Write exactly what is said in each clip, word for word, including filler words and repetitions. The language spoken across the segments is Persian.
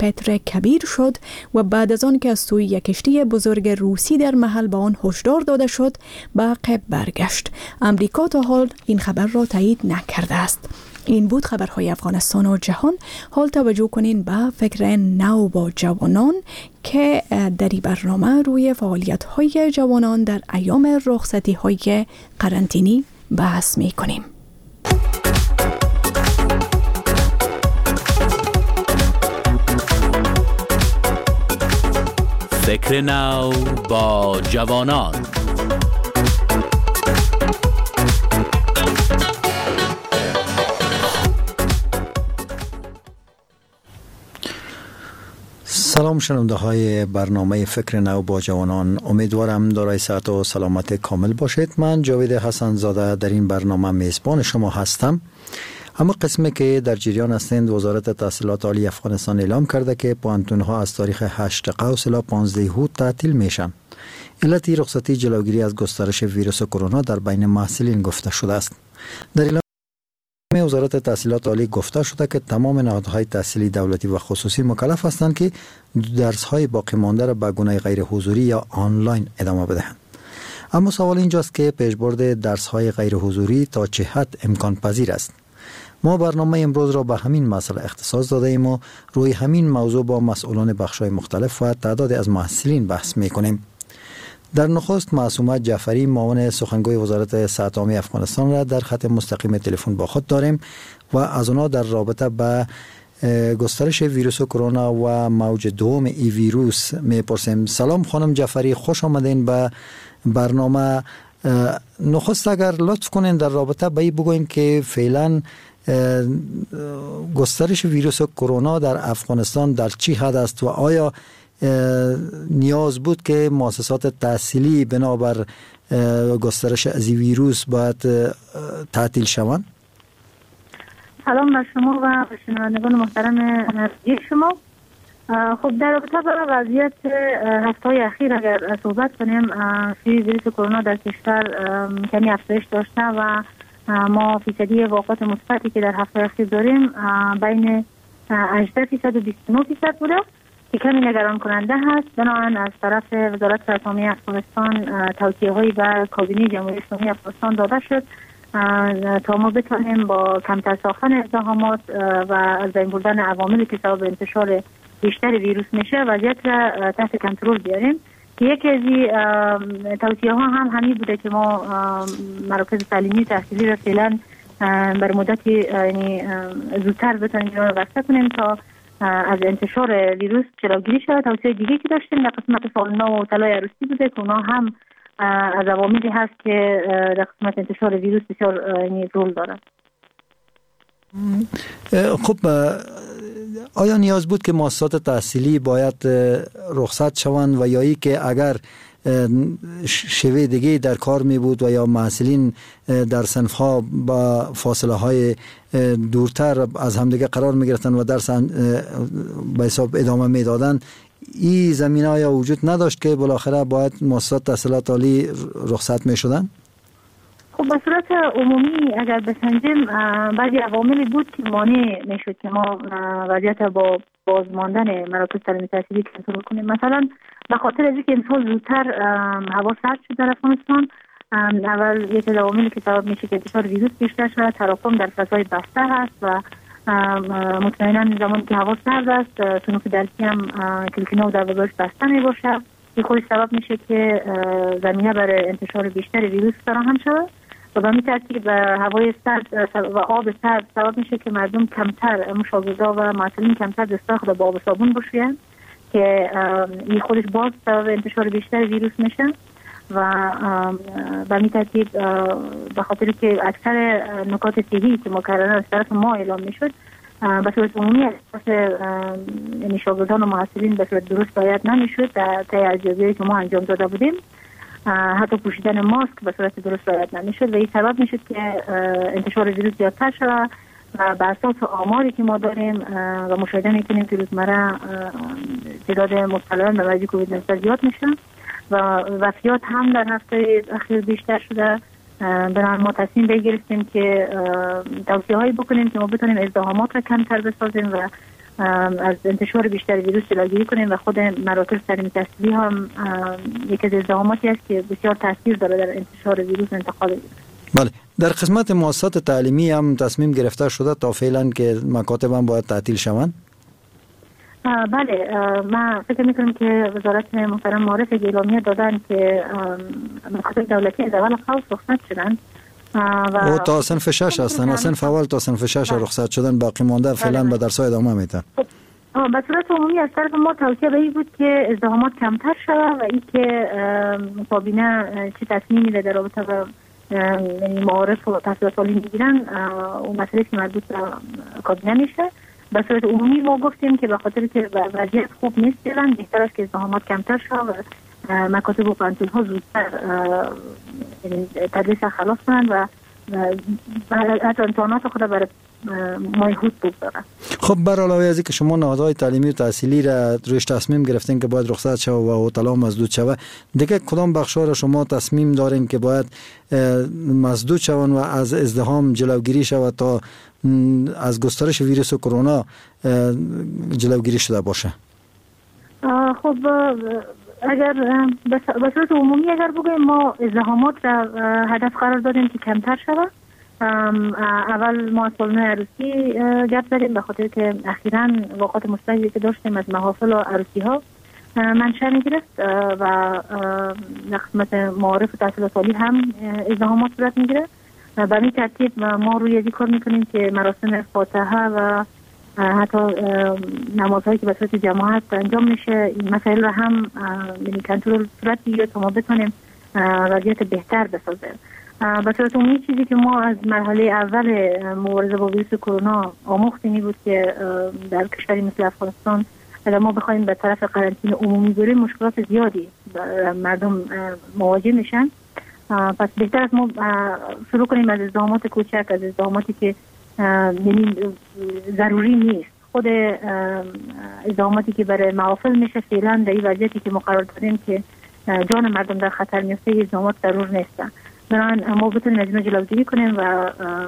پتر کبیر شد و بعد از آن که از سوی یک کشتی بزرگ روسی در محل به آن هشدار داده شد به عقب برگشت. امریکا تا حال این خبر را تایید نکرده است. این بود خبرهای افغانستان و جهان. حال توجه کنین به فکر نو با جوانان که در این برنامه روی فعالیت‌های جوانان در ایام رخصتی‌های قرنطینی بحث می‌کنیم. فکر نو با جوانان. سلام شنونده های برنامه فکر نو با جوانان، امیدوارم دارای صحت و سلامت کامل باشید. من جاوید حسن زاده در این برنامه میزبان شما هستم. اما قسمی که در جریان هستند، وزارت تحصیلات عالی افغانستان اعلام کرده که پوهنتون‌ها از تاریخ هشتم قوس الی پانزدهم هود تعطیل میشن. علت رخصتی جلوگیری از گسترش ویروس کرونا در بین محصلین گفته شده است. در اعلام وزارت تحصیلات عالی گفته شده که تمام نهادهای تحصیلی دولتی و خصوصی مکلف هستند که درس‌های باقی مانده را به گونه غیر حضوری یا آنلاین ادامه بدهند. اما سوال اینجاست که پیشبرد درس‌های غیر حضوری تا چه حد امکان پذیر است؟ ما برنامه امروز را به همین مسئله اختصاص داده ایم و روی همین موضوع با مسئولان بخش‌های مختلف و تعداد از محصلین بحث می‌کنیم. در نخست معصومه جعفری، معاون سخنگوی وزارت صحت عامه افغانستان را در خط مستقیم تلفن با خود داریم و از آنها در رابطه با گسترش ویروس کرونا و موج دوم ای ویروس میپرسیم. سلام خانم جعفری، خوش آمدین به برنامه. نخست اگر لطف کنین در رابطه با این بگوین که فعلا گسترش ویروس کرونا در افغانستان در چی حد است و آیا نیاز بود که مؤسسات تحصیلی بنابر گسترش از ویروس باید تعطیل شوند؟ سلام بر شما و شنوندگان محترم رادیو شما. خب در رابطه با وضعیت هفته‌های اخیر اگر صحبت کنیم، ویروس کرونا در کشور کمی افزایش داشته و ما فیصدی واقعات مثبتی که در هفته اخیر داریم بین هجده فیصد و بیست و نه فیصد بوده که کمی نگران کننده هست. بنابراین از طرف وزارت صحت عامه افغانستان توصیه‌هایی به کابینه جمهوری اسلامی افغانستان داده شد تا ما بتوانیم با کمتر ساختن ازدحامات و از بین بردن عواملی که سبب انتشار بیشتر ویروس میشه وضعیت را تحت کنترل بیاریم. که یکی از توصیه ها هم همین بوده که ما مراکز تعلیمی تحصیلی را فعلا بر مدتی یعنی زودتر بتونیم اینا رو بسته کنیم تا از انتشار ویروس جلوگیری شود. توصیه دیگه که داشتیم در قسمت فالنا و طلای عروسی بوده که اونا هم از عواملی هست که در قسمت انتشار ویروس بسیار یعنی رول دارد. خب آیا نیاز بود که مؤسسات تحصیلی باید رخصت شوند و یا ای که اگر شیوه دیگه در کار می بود و یا محصلین در صنف‌ها با فاصله های دورتر از همدیگه قرار می گرفتن و درس به حساب ادامه می دادن، این زمینه آیا وجود نداشت که بالاخره باید مؤسسات تحصیلات عالی رخصت می شدن؟ خب به صورت عمومی اگر بسنجیم بعضی عواملی بود که مانع میشد که ما وضعیت با بازماندن مراکز تعلیمی تحصیلی کنترل کنیم. مثلا به خاطر از اینکه امسال زودتر هوا سرد شد در افغانستان، اول یک از عواملی که سبب میشه که انتشار ویروس بیشتر شد تراکم در فضای بسته هست و مطمئنا زمانی که هوا سرد است صنوف درسی هم کلکینا و دروازه‌اش بسته میباشه. این خودش سبب میشه که زمینه برای انتشار بیشتر ویروس فراهم شود و به همین ترتیب هوای سرد و آب سرد سبب میشه که مردم کمتر، شاگردها و معلمین کمتر دست خود با آب و صابون بشوین که این خودش باز سبب انتشار بیشتر ویروس میشه و به همین ترتیب به خاطر که اکثر نکات صحی که مکررن از طرف ما اعلام میشد به صورت عمومی از یعنی شاگردان و محصلین به صورت درست رعایت نمیشد در طی ارزیابی‌هایی که ما انجام داده بودیم. حتی پوشیدن ماسک به صورت درست رعایت نمیشد و این سبب میشد که انتشار ویروس زیادتر شود و بر اساس آماری که ما داریم و مشاهده میکنیم که روزمره تعداد مبتلایان به وبای کووید نوزده زیاد میشه و وفیات هم در هفته اخیر بیشتر شده. بنابراین ما تصمیم بگیریم که توصیه هایی بکنیم که ما بتونیم ازدحامات را کمتر بسازیم و از انتشار بیشتر ویروس جلوگیری کنیم و خود مراکز تعلیم تحصیلی هم یکی از ازدحاماتی است که بسیار تاثیر داره در انتشار ویروس و انتقال ویروس. بله، در قسمت مؤسسات تعلیمی هم تصمیم گرفته شده تا فعلا که مکاتب هم باید تعطیل شوند؟ بله، من فکر میکنم که وزارت محترم معارف اعلامیه دادن که مکاتب دولتی از اول خاص رخصت شدن و تا صنف شش هستن، از صنف اول تا صنف شش رخصت شدن، باقی مانده فعلا به درس‌های ادامه میدن. به صورت عمومی از طرف ما توصیه به این بود که ازدحامات کمتر شود و اینکه کابینه چه تصمیمی در رابطه با معارف و تحصیلات عالی میگیرن اون مسئله که مربوط به کابینه میشه. به صورت عمومی ما گفتیم که به خاطر که وضعیت خوب نیست فعلا بهتر است که ازدحامات کمتر شود و مکاتب و پانتون‌ها زودتر تدریس خلاص کنند و حتی امتحانات خود برای ماه هوت بگذارن. خب بر علاوه از اینکه شما نهادهای تعلیمی و تحصیلی را روش تصمیم گرفتین که باید رخصت شود و هتل‌ها مسدود شود، دیگه کدام بخش‌ها را شما تصمیم دارین که باید مسدود شوند و از ازدحام جلوگیری شود تا از گسترش ویروس کرونا جلوگیری شده باشه؟ خب اگر به صورت عمومی اگر بگویم ما ازدحامات را هدف قرار دادیم که کمتر شود. اول ما از سالن عروسی گپ زدیم به خاطر که اخیراً واقعات مستجدی که داشتیم از محافل و عروسی ها منشأ میگرفت و در قسمت معارف و تحصیلات عالی هم ازدحامات صورت میگیره. به این ترتیب ما روی این کار میکنیم که مراسم فاتحه و حتی نمازهایی که به صورت جماعت انجام میشه این مسائل را هم یعنی کنترل صورت بگیره تا ما بتونیم وضعیت بهتر بسازیم. به صورت عمومی چیزی که ما از مرحله اول مبارزه با ویروس کرونا آموختیم بود که در کشوری مثل افغانستان اگر ما بخوایم به طرف قرنطینه عمومی بریم مشکلات زیادی مردم مواجه میشن. پس بهتر است ما شروع کنیم از ازدحامات کوچک، از ازدحاماتی که یعنی ضروری نیست. خود ازدحاماتی که برای محافل میشه فعلا در این وضعیتی که مقرر داریم که جان مردم در خطر میفته ازدحامات ضرور نیستن. بنابراین ما بتونیم از اینا جلوگیری کنیم و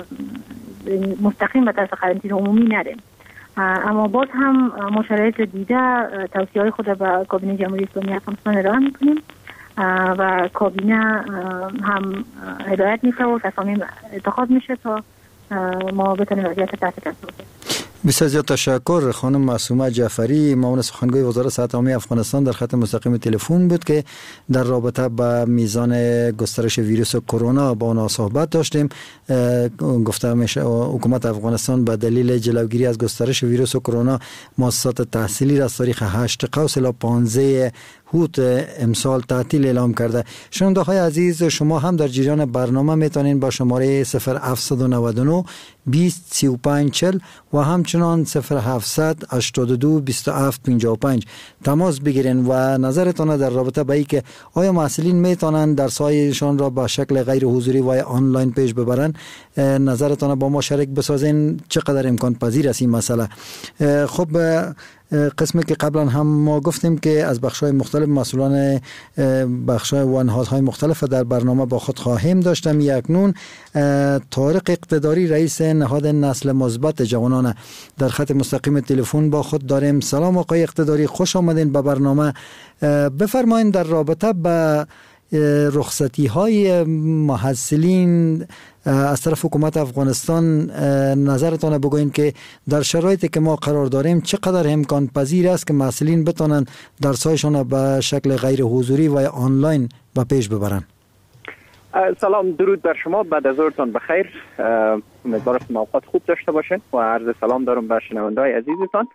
مستقیم به طرف قرنطینه عمومی نریم. اما باز هم ما شرایط دیده توصیه‌های خود به کابینه جمهوری اسلامی افغانستان ارائه میکنیم و کابینه هم هدایت میشه و تصامیم اتخاذ میشه تا ما بتونیم وضعیت تحت کنترل کنیم. بسیار زیاد تشکر. خانم معصومه جعفری، معاون سخنگوی وزارت صحت عامه افغانستان در خط مستقیم تلفن بود که در رابطه با میزان گسترش ویروس کرونا با آنها صحبت داشتیم. گفته میشه حکومت افغانستان به دلیل جلوگیری از گسترش ویروس کرونا مؤسسات تحصیلی را از تاریخ هشت قوس الی پانزده هوت امسال تعطیل اعلام کرده. شنونده های عزیز، شما هم در جریان برنامه میتونین با شماره صفر هفت نه نه بیست سی و پنج چهل و همچنان صفر هفتصد هشتاد و دو بیست و هفت پنجاه و پنج تماس بگیرین و نظرتان در رابطه با اینکه آیا محصلین میتونن درس‌هایشان را به شکل غیر حضوری و آنلاین پیش ببرن، نظرتان با ما شریک بسازین. چقدر امکان پذیر است این مسئله؟ خب قسمی که قبلا هم ما گفتیم که از بخش‌های مختلف مسئولان بخش‌های و نهادهای مختلف در برنامه با خود خواهیم داشتم. اکنون طارق اقتداری رئیس نهاد نسل مثبت جوانان در خط مستقیم تلفن با خود داریم. سلام آقای اقتداری، خوش آمدین به برنامه. بفرمایید در رابطه با رخصتی های محصلین از طرف حکومت افغانستان نظرتان بگوین که در شرایطی که ما قرار داریم چقدر امکان پذیر است که محصلین بتونن درسایشان به شکل غیر حضوری و آنلاین به پیش ببرن؟ سلام، درود بر شما، بعد از ظهرتان بخیر. امیدوارم اوقات خوب داشته باشین و عرض سلام دارم به شنونده‌های عزیزتان.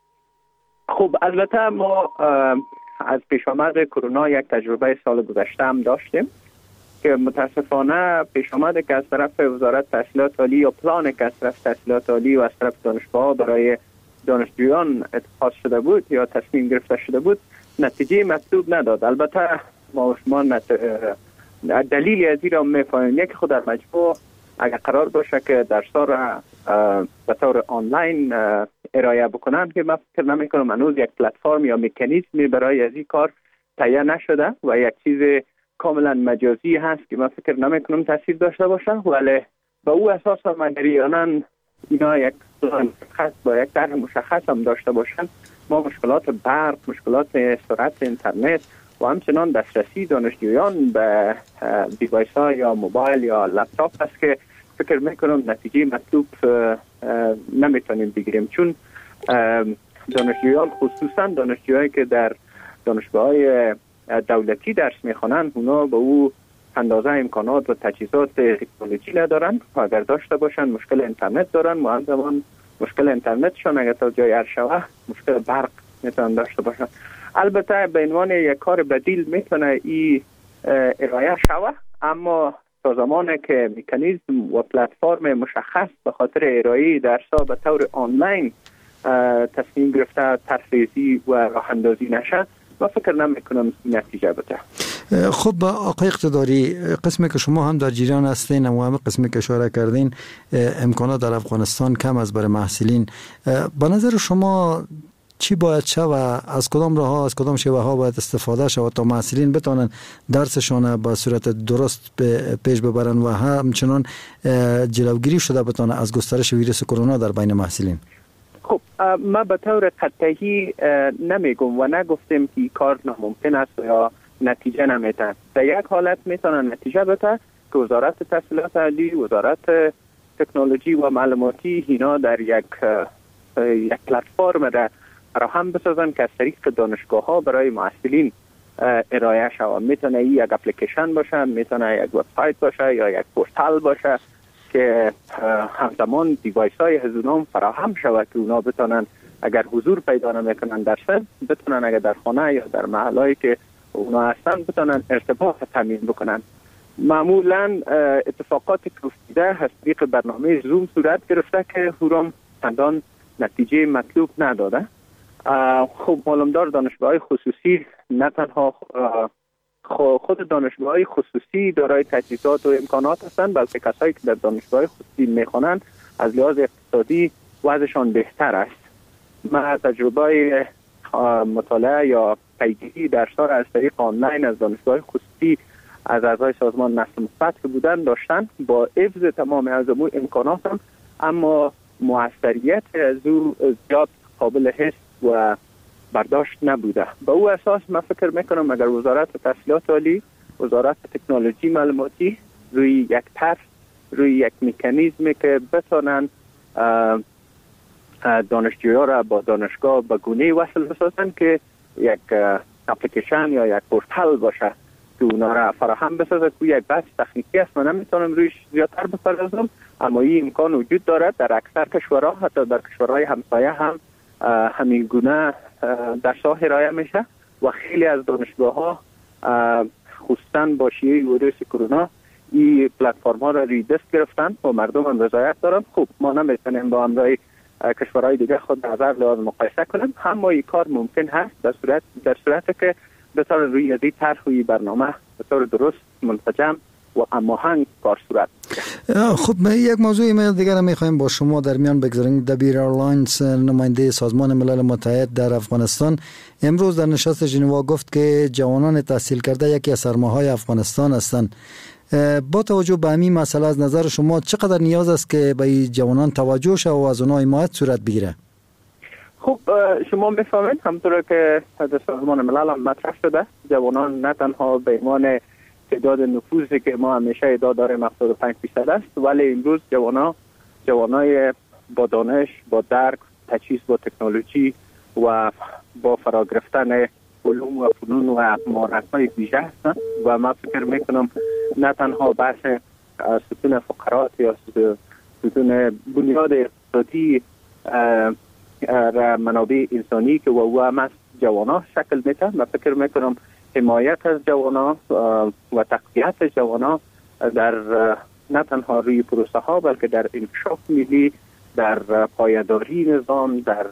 خب البته ما از پیش آمد کرونا یک تجربه سال گذشته هم داشتیم که متاسفانه پیش آمده که از طرف وزارت تحصیلات عالی یا پلان که از طرف تحصیلات عالی و از طرف دانشگاه برای دانشجویان اتخاذ شده بود یا تصمیم گرفته شده بود نتیجه مطلوب نداد. البته ما شما نت... دلیلی از این را میفهمیم. یک خود در مجموع اگر قرار باشه که درس‌ها را به طور آنلاین ارائه بکنن که من فکر نمی کنم هنوز یک پلتفرم یا مکانیزمی برای از این کار تهیه نشده و یک چیز کاملا مجازی هست که من فکر نمی کنم تاثیر داشته باشه، ولی به او اساس مجریانا اینا یک مشخص با یک طرح مشخص هم داشته باشند، ما مشکلات برق، مشکلات سرعت اینترنت و همچنان دسترسی دانشجویان به دیوایس ها یا موبایل یا لپتاپ است که فکر میکنم نتیجه مطلوب نمیتونیم بگیریم، چون دانشجویان خصوصا دانشجویانی که در دانشگاه‌های دولتی درس میخوانند اونا به او اندازه امکانات و تجهیزات تکنولوژی ندارن و اگر داشته باشن مشکل اینترنت دارن و همزمان مشکل اینترنتشون اگر تا جای هر شوه مشکل برق میتونن داشته باشن. البته به عنوان یک کار بدیل میتونه این ارائه شوه، اما تا زمانی که مکانیزم و پلتفرم مشخص به خاطر ارائه درس‌ها به طور آنلاین تصمیم گرفته ترفیزی و راه اندازی نشه و فکر نمیکنم نتیجه بده. خب آقای اقتداری، قسمی که شما هم در جریان هستین و هم قسمی که اشاره کردین امکانات در افغانستان کم از برای محصلین، به نظر شما چی باید شود؟ از کدام راه ها، از کدام شیوه ها باید استفاده شود تا محصلین بتونن درسشان به صورت درست پیش ببرن و همچنان جلوگیری شده بتونه از گسترش ویروس کرونا در بین محصلین؟ خب ما به طور قطعی نمیگم و نگفتیم که کار ناممکن است یا نتیجه نمیده. در یک حالت میتونه نتیجه بده که وزارت تحصیلات عالی، وزارت تکنولوژی و معلوماتی اینا در یک یک پلتفرم را فراهم بسازن که از طریق دانشگاه ها برای محصلین ارائه شود. میتونه یک اپلیکیشن باشه، میتونه یک وبسایت باشه یا یک پورتال باشه که همزمان دیوایس های از اونها فراهم شود که اونا بتونن اگر حضور پیدا نمیکنن در سن بتونن اگر در خانه یا در محلهایی که اونا هستن بتونن ارتباط تامین بکنن. معمولا اتفاقاتی که افتاده از طریق برنامه زوم صورت گرفته که هرام چندان نتیجه مطلوب نداده. خب معلومدار دانشگاه‌های خصوصی نه تنها خود دانشگاه‌های خصوصی دارای تجهیزات و امکانات هستند، بلکه کسایی که در دانشگاه‌های خصوصی میخوانند از لحاظ اقتصادی وضعشان بهتر است. من تجربه مطالعه یا پیگیری درس‌ها از طریق آنلاین از دانشگاه خصوصی از اعضای سازمان نسل مثبت که بودن داشتن با حفظ تمام از امکانات هم، اما موثریت از او زیاد قابل حس و برداشت نبوده. به او اساس من فکر میکنم اگر وزارت تحصیلات عالی، وزارت تکنولوژی معلوماتی روی یک طرح، روی یک مکانیزمی که بتونن دانشجویان را با دانشگاه به گونه وصل بسازن که یک اپلیکیشن یا یک پورتال باشه که اونا را فراهم بسازه که یک بحث تکنیکی است. من نمیتونم رویش زیادتر بپردازم، اما این امکان وجود دارد. در اکثر کشورها، حتی در کشورهای همسایه هم همین گونه درس‌ها ارائه میشه و خیلی از دانشگاه‌ها خصوصا با شیوع ویروس کرونا این پلتفرم‌ها را روی دست گرفتن و مردم هم رضایت دارن. خب ما نمیتونیم با همراه کشورهای دیگه خود نظر لحاظ مقایسه کنیم، اما این کار ممکن هست در صورت در صورتی که به طور روی ازی طرح و برنامه به طور درست، منسجم و هماهنگ کار صورت. خب یک موضوع ما دیگر میخوایم با شما در میان بگذاریم. دبیر ایرلاینز، نماینده سازمان ملل متحد در افغانستان، امروز در نشست ژنوا گفت که جوانان تحصیل کرده یکی از سرمایه‌های افغانستان هستند. با توجه به همین مسئله از نظر شما چقدر نیاز است که به جوانان توجه شود و از اونها حمایت صورت بگیره؟ خب شما میفهمید همونطور که در سازمان ملل هم مطرح شده، جوانان نه تنها به عنوان تعداد نفوذی که ما همیشه ادعا داریم هفتاد و پنج درصد است، ولی امروز جوانا جوانای با دانش، با درک، تجهیز با تکنولوژی و با فرا گرفتن علوم و فنون و مهارت‌های ویژه هستند و من فکر میکنم نه تنها بحث ستون فقرات یا ستون بنیاد اقتصادی را منابع انسانی که و هم از جوانا شکل میده، من فکر میکنم حمایت از جوانا و تقویت جوانا در نه تنها روی پروسه ها بلکه در انکشاف ملی، در پایداری نظام، در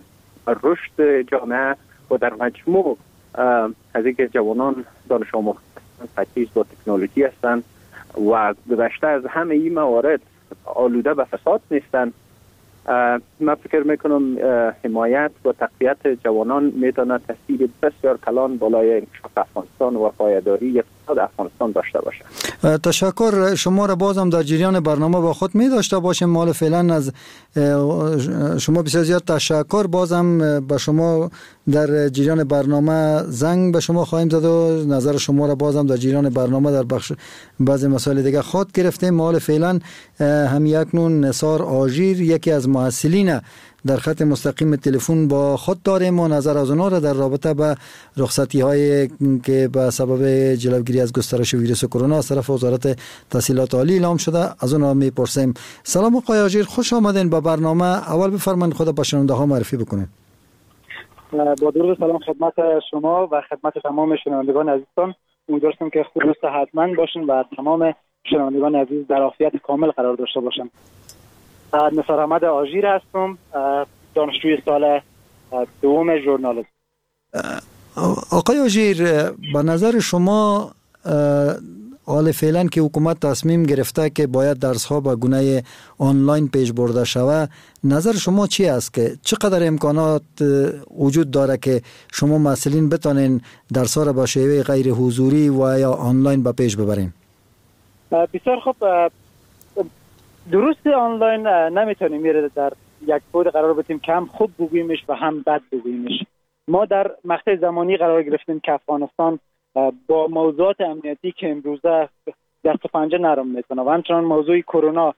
رشد جامعه و در مجموع از اینکه جوانان دانش آموز تجهیز با تکنولوژی هستند و گذشته از همه این موارد آلوده به فساد نیستند. من فکر میکنم حمایت و تقویت جوانان میتونه تاثیر بسیار کلان بالای انکشاف افغانستان و پایداری در افغانستان داشته باشه. تشکر. شما را بازم در جریان برنامه با خود می داشته باشیم. مال فعلا از شما بسیار زیاد تشکر. بازم به شما در جریان برنامه زنگ به شما خواهیم زد و نظر شما را بازم در جریان برنامه در بخش بعضی مسائل دیگه خود گرفتیم. مال فعلا هم یکنون نثار آژیر یکی از محصلین در خط مستقیم تلفن با خود داریم و نظر از اونها را در رابطه با رخصتی هایی که به سبب جلوگیری از گسترش ویروس کرونا از طرف وزارت تحصیلات عالی اعلام شده از اونها میپرسیم. سلام آقای آژیر، خوش آمدین به برنامه. اول بفرمایید خود به شنونده ها معرفی بکنید. با درود سلام خدمت شما و خدمت تمام شنوندگان عزیزتان. امیدوارم که خوب و صحتمند باشین و تمام شنوندگان عزیز در عافیت کامل قرار داشته باشن. نثار احمد آژیر هستم، دانشجوی سال دوم ژورنالیسم. آقای آژیر، به نظر شما حال فعلا که حکومت تصمیم گرفته که باید درس ها به گونه آنلاین پیش برده شود، نظر شما چی است که چقدر امکانات وجود داره که شما مسئولین بتانین درس ها را به شیوه غیر حضوری و یا آنلاین به پیش ببرین؟ بسیار خوب. درست آنلاین نمیتونیم میره در یک بود قرار بدیم که هم خوب بگوییمش و هم بد بگوییمش. ما در مقطع زمانی قرار گرفتیم که افغانستان با موضوعات امنیتی که امروزه دست پنجه نرم میکنه و همچنان موضوع کرونا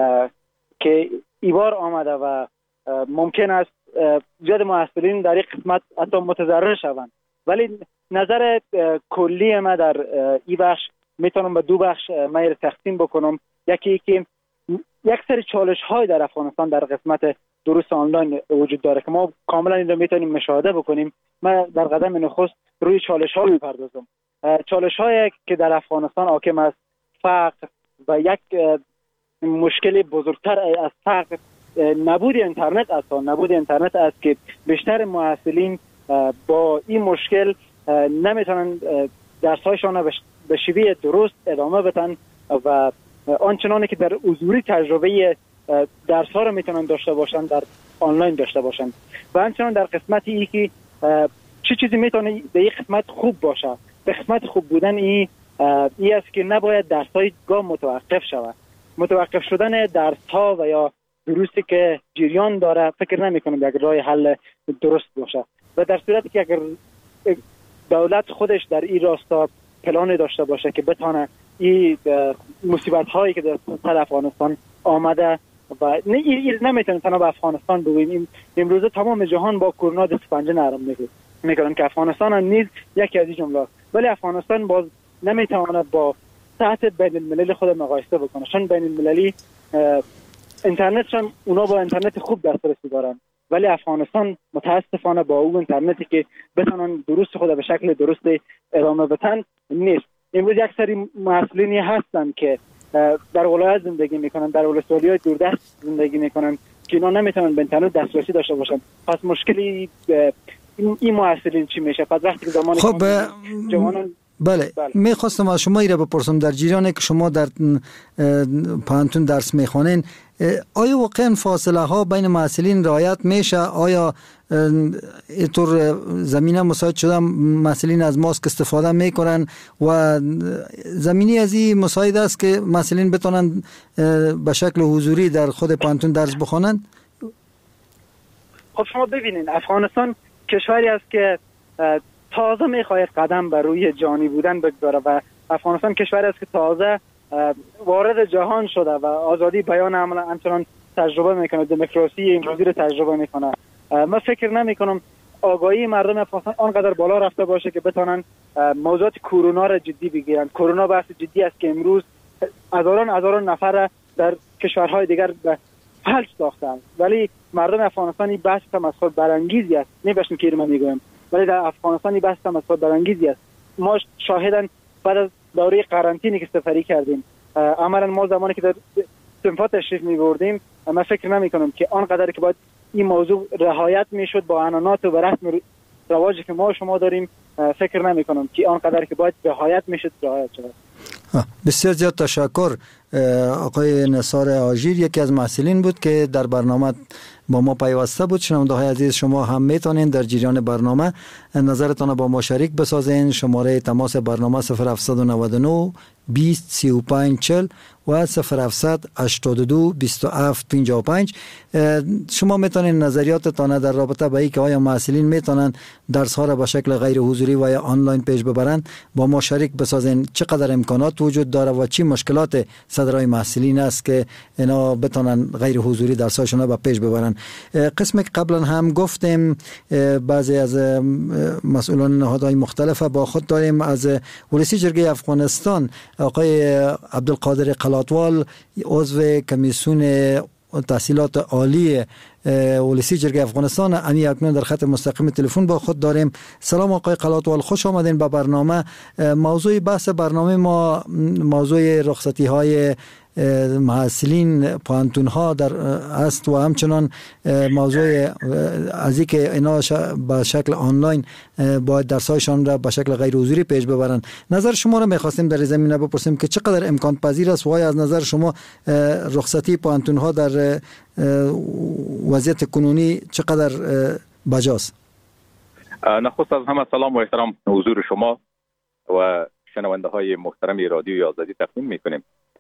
که ایوار آمده و ممکن است زیاد محصلین در این قسمت حتی متضرر شوند، ولی نظر کلی ما در این بخش میتونم به دو بخش ما تقسیم بکنم. یکی که یک سری چالش های در افغانستان در قسمت دروس آنلاین وجود داره که ما کاملا این رو میتونیم مشاهده بکنیم. من در قدم نخست روی چالش ها میپردازم. چالش هایی که در افغانستان حاکم است فقر و یک مشکل بزرگتر از فقر نبود اینترنت است. نبود اینترنت است که بیشتر محصلین با این مشکل نمیتونن درس هایشان به شیوه درست ادامه بدن و آنچنانی که در حضوری تجربه درس ها رو میتونن داشته باشن در آنلاین داشته باشن. و همچنان در قسمت ای که چه چیزی میتونه به این قسمت خوب باشه. به قسمت خوب بودن ای ای است که نباید درس های گام متوقف شود. متوقف شدن درس ها و یا دروسی که جریان داره فکر نمی کنم یک راه حل درست باشه و در صورتی که اگر دولت خودش در این راستا پلان داشته باشه که بتونه این مصیبت هایی که در سر افغانستان آمده و نه این نمیتونه تنها به افغانستان بگوییم. امروزه تمام جهان با کرونا دست پنجه نرم میکنن که افغانستان هم نیز یکی از این جمله، ولی افغانستان باز نمیتونه با سطح بین المللی خود مقایسه بکنه، چون بین المللی اینترنتشان اونا با اینترنت خوب دسترسی دارن، ولی افغانستان متاسفانه با اون اینترنتی که بتونن درست خود به شکل درست ادامه بدن نیست. امروز یک سری مسئولینی هستن که در ولایت زندگی میکنن، در ولسوالی‌های دوردست زندگی میکنن که اینا نمیتونن به اینترنت دسترسی داشته باشن. پس مشکلی این, این مسئولین چی میشه؟ پس وقتی که زمانی خب جوانان بله, بله. میخواستم از شما ایره بپرسم در جریان که شما در پانتون درس میخوانین، آیا واقعا فاصله ها بین محصلین رعایت میشه؟ آیا اینطور زمینه مساعد شده محصلین از ماسک استفاده میکنن و زمینی از این مساعد است که محصلین بتونن به شکل حضوری در خود پانتون درس بخوانند؟ خب شما ببینین افغانستان کشوری است که تازه میخواهد قدم بر روی جهانی بودن بگذاره و افغانستان کشوری است که تازه وارد جهان شده و آزادی بیان عمل همچنان تجربه میکنه، دموکراسی امروزی رو تجربه میکنه. من فکر نمی کنم آگاهی مردم افغانستان آنقدر بالا رفته باشه که بتونن موضوعات کرونا را جدی بگیرن. کرونا بحث جدی است که امروز هزاران هزاران نفر در کشورهای دیگر به فلج ساختن، ولی مردم افغانستانی بحث تمسخر برانگیزی است. نمی‌باشم که من میگم، ولی در افغانستانی بحث تمسخر برانگیزی است. ما شاهدن بعد از دوره قرنطینی که سفری کردیم، عملاً ما زمانی که در سنفات تشریف می‌بردیم، من فکر نمی‌کنم که آنقدر که باید این موضوع رعایت میشد با عنعنات و رسم رواجی که ما شما داریم، فکر نمی‌کنم که آنقدر که باید رعایت میشد رعایت شود. بسیار زیاد تشکر. آقای نثار آژیر یکی از محصلین بود که در برنامه با ما پیوسته بود. شنونده های عزیز، شما هم میتونین در جریان برنامه نظرتان با ما شریک بسازین. شماره تماس برنامه صفر هفت نه نه بیست سی و پنج چهل و صفر هفت هشتاد و دو بیست و هفت پنجاه و پنج. شما میتونین نظریاتتان در رابطه با اینکه آیا محصلین میتونن درس ها را به شکل غیر حضوری و یا آنلاین پیش ببرند با ما شریک بسازین. چقدر امکانات وجود داره و چی مشکلات صدرای محصلین است که اینا بتونن غیر حضوری درساشون را به پیش ببرن. قسم که قبلا هم گفتیم بعضی از مسئولان نهادهای مختلف با خود داریم. از ولسی جرگه افغانستان آقای عبدالقادر قلاتوال، عضو کمیسیون تحصیلات عالی ولسی جرگه افغانستان، امی اکنون در خط مستقیم تلفن با خود داریم. سلام آقای قلاتوال، خوش آمدین به برنامه. موضوع بحث برنامه ما موضوع رخصتی های محصلین پانتون ها در است و همچنان موضوع از اینکه اینا به شکل آنلاین باید درسایشان را به شکل غیر حضوری پیش ببرن. نظر شما را میخواستیم در زمینه بپرسیم که چقدر امکان پذیر است و آیا از نظر شما رخصتی پانتون ها در وضعیت کنونی چقدر بجاست؟ نخست از همه سلام و احترام حضور شما و شنونده های محترم رادیوی آزادی تقدیم میکنیم.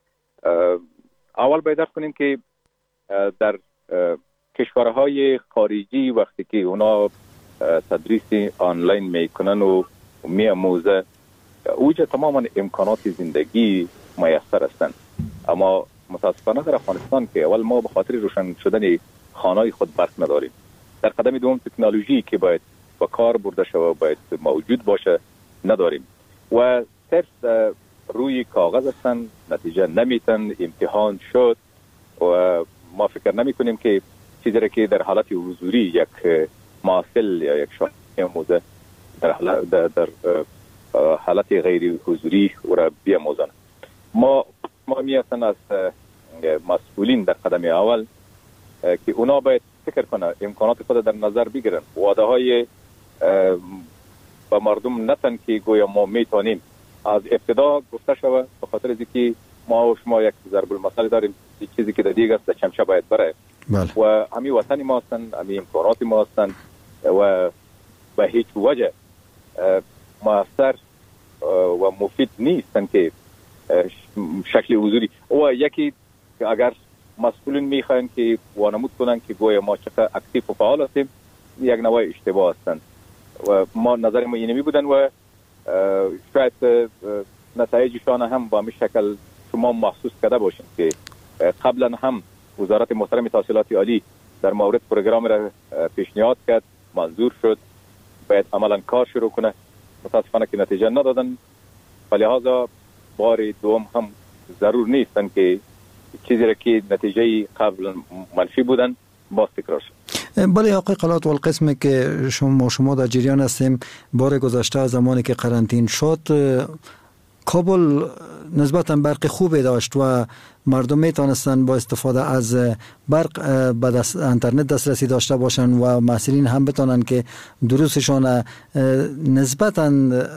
اول باید درک کنیم که در کشورهای خارجی وقتی که اونا تدریس آنلاین میکنن و میاموزه، اوجه تماما امکانات زندگی میسر هستند، اما متاسفانه در افغانستان که اول ما به خاطر روشن شدن خانه‌های خود برق نداریم، در قدم دوم تکنولوژی که باید با کار برده شده باید موجود باشه نداریم و صرف روی کاغذ هستن، نتیجه نمیتن، امتحان شد و ما فکر نمی کنیم که چیزی را که در حالت حضوری یک محصل یا یک شخص میاموزه در حالت, در, در حالت غیر حضوری او را بیاموزن. ما ما میاستن از مسئولین در قدم اول که اونا باید فکر کنه، امکانات خود در نظر بگیرن، وعده های با مردم نتن که گویا ما میتونیم. از ابتدا گفته شود به خاطر از اینکه ما و شما یک ضرب المثل داریم، چیزی که در دیگ است در چمچه باید بره بله. و همین وطن ما هستند، همین امکانات ما هستند و به هیچ وجه موثر و مفید نیستند که شکل حضوری و یکی اگر مسئولین میخواین که وانمود کنن که گویا ما چقدر اکتیو و فعال هستیم، یک نوع اشتباه هستند و ما نظر ما اینمی بودن و شاید نتایجشان هم با همین شکل شما محسوس کرده باشین که قبلا هم وزارت محترم تحصیلات عالی در مورد پروگرام را پیشنهاد کرد، منظور شد، باید عملا کار شروع کنه، متاسفانه که نتیجه ندادن. لہذا بار دوم هم ضرور نیستن که چیزی را که نتیجه قبل منفی بودن باز تکرار شد. بله آقای قلاتوال، قسمی که شما شما در جریان هستیم، بار گذشته زمانی که قرنطین شد کابل نسبتا برق خوبی داشت و مردم میتونستن با استفاده از برق به دست اینترنت دسترسی داشته باشن و محصلین هم بتونن که دروسشان نسبتا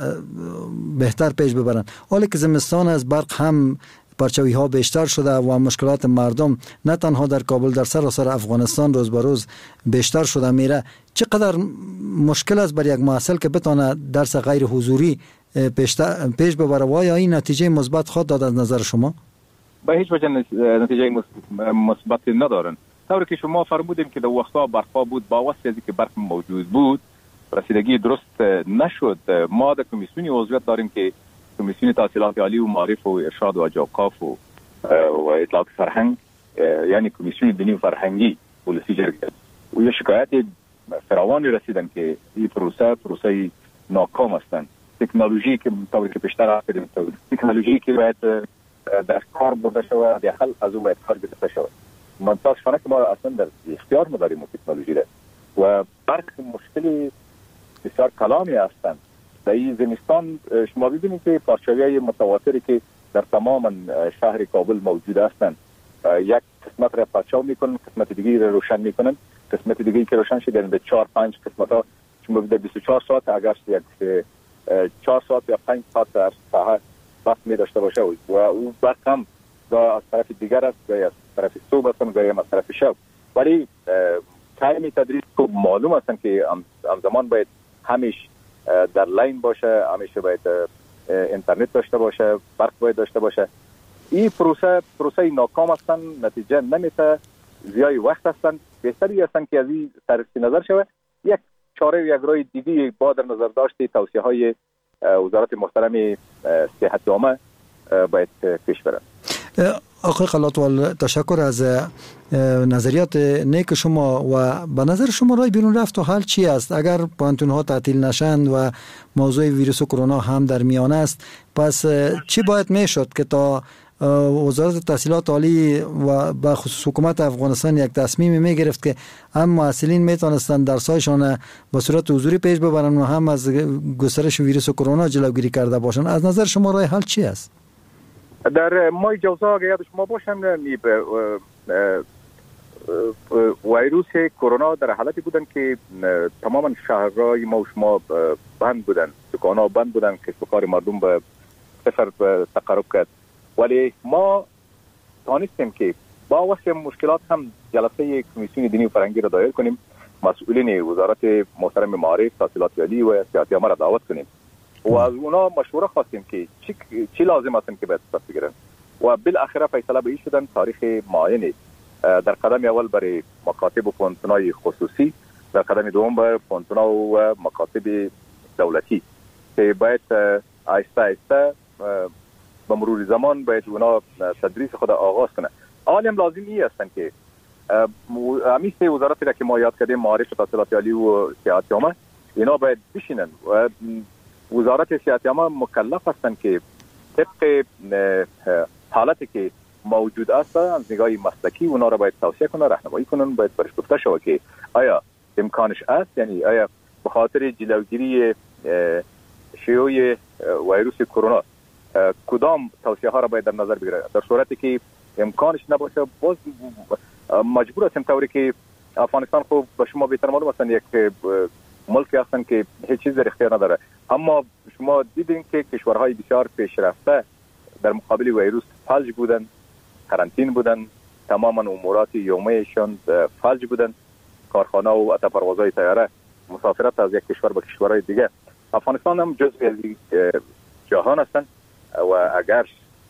بهتر پیش ببرن. حالا که زمستان از برق هم پرچوی ها بیشتر شده و مشکلات مردم نه تنها در کابل در سراسر افغانستان روز به روز بیشتر شده میره، چقدر مشکل است برای یک محصل که بتونه درس غیر حضوری پیش ببره و یا این نتیجه مثبت خود داد از نظر شما؟ به هیچ وجه نتیجه مثبت ندارن. طوری که شما فرمودیم که در وقتا برقا بود، با واسطه که برق موجود بود رسیدگی درست نشد. ما در کمیسیونی عضویت داریم که کمیسیون تحصیلات عالی و معارف و ارشاد و اوقاف و و اطلاعات فرهنگ، یعنی کمیسیون دینی و فرهنگی ولسی جرگه و یه شکایت فراوانی رسیدن که این پروسه پروسه ناکام هستند. تکنولوژی که طوری که بیشتر آفرین تکنولوژی که باید در کار برده شود در حل از اون باید کار گرفته شود. متاسفانه که ما اصلا در اختیار نداریم تکنولوژی را و برق مشکلی بسیار کلامی هستند. در این زمستان شما ببینید که پارچه‌های متواتری که در تمام شهر کابل موجود هستند، یک قسمت را پارچه میکنن، قسمت دیگه را روشن میکنن، قسمت دیگه که روشن شده به چهار پنج قسمت ها شما در بیست و چهار ساعت اگر یک چهار ساعت یا پنج ساعت در ساعت وقت می داشته باشه و اون وقت هم گاه از طرف دیگر است، گاهی از طرف صبح است، گاهی از طرف شب. ولی تایم تدریس خوب معلوم هستن که همزمان باید همیشه در لاین باشه، همیشه باید اینترنت داشته باشه، برق باید داشته باشه. این پروسه پروسه ناکام هستن، نتیجه نمیده، زیای وقت هستن. بهتری هستن که از این صرف نظر شود یک چاره و یک راه دیگه با در نظر داشته توصیه های وزارت محترم صحت عامه باید پیش برن. آقای خلاتوال، تشکر از نظریات نیک شما. و به نظر شما راه بیرون رفت و حل چی است؟ اگر پانتون ها تعطیل نشند و موضوع ویروس کرونا هم در میان است، پس چی باید میشد که تا وزارت تحصیلات عالی و به خصوص حکومت افغانستان یک تصمیم می گرفت که هم محصلین میتونستند درسایشان به صورت حضوری پیش ببرند و هم از گسترش ویروس کرونا جلوگیری کرده باشند؟ از نظر شما راه حل چی است؟ در ماه جوزا اگر یاد شما باشم ویروس کرونا در حالتی بودن که تماما شهرهای ما و شما بند بودن، دکان‌ها بند بودن، کسب و کار مردم به صفر تقرب کرد. ولی ما دانستیم که با واسه مشکلات هم جلسه کمیسیون دینی و فرهنگی را دایر کنیم، مسئولین وزارت محترم معارف، تحصیلات عالی و صحت عامه را دعوت کنیم و از اونا مشوره خواستیم که چی, چی لازم هستن که باید صورت بگیرن و بالاخره فیصله به این شدن تاریخ معین در قدم اول برای مکاتب و پانتونای خصوصی، در قدم دوم برای پانتونا و مکاتب دولتی که باید آیسته آیسته به مرور زمان باید اونا تدریس خود آغاز کنه. حالا هم لازمی هستن که همین سه وزارتی را که ما یاد کردیم، معارف، تحصیلات عالی و صحت عامه، اینا باید بشینن و وزارت صحت عامه مکلف هستن که طبق حالتی که موجود است از نگاه مسلکی اونا را باید توصیه کنه، راهنمایی کنن، باید برش گفته شود که آیا امکانش است، یعنی آیا به خاطر جلوگیری شیوع ویروس کرونا کدام توصیه ها را باید در نظر بگیره. در صورتی که امکانش نباشه باز مجبور هستیم طوری که افغانستان خوب به شما بهتر معلوم هستن یک ملکی هستن که هیچ چیز در اختیار نداره، اما شما دیدین که کشورهای بسیار پیشرفته در مقابل ویروس فلج بودن، قرنطین بودن، تماما امورات یومیشان فلج بودن، کارخانه و اتوپروازهای طیاره مسافرت از یک کشور به کشورهای دیگه. افغانستان هم جزء از جهان هستن و اگر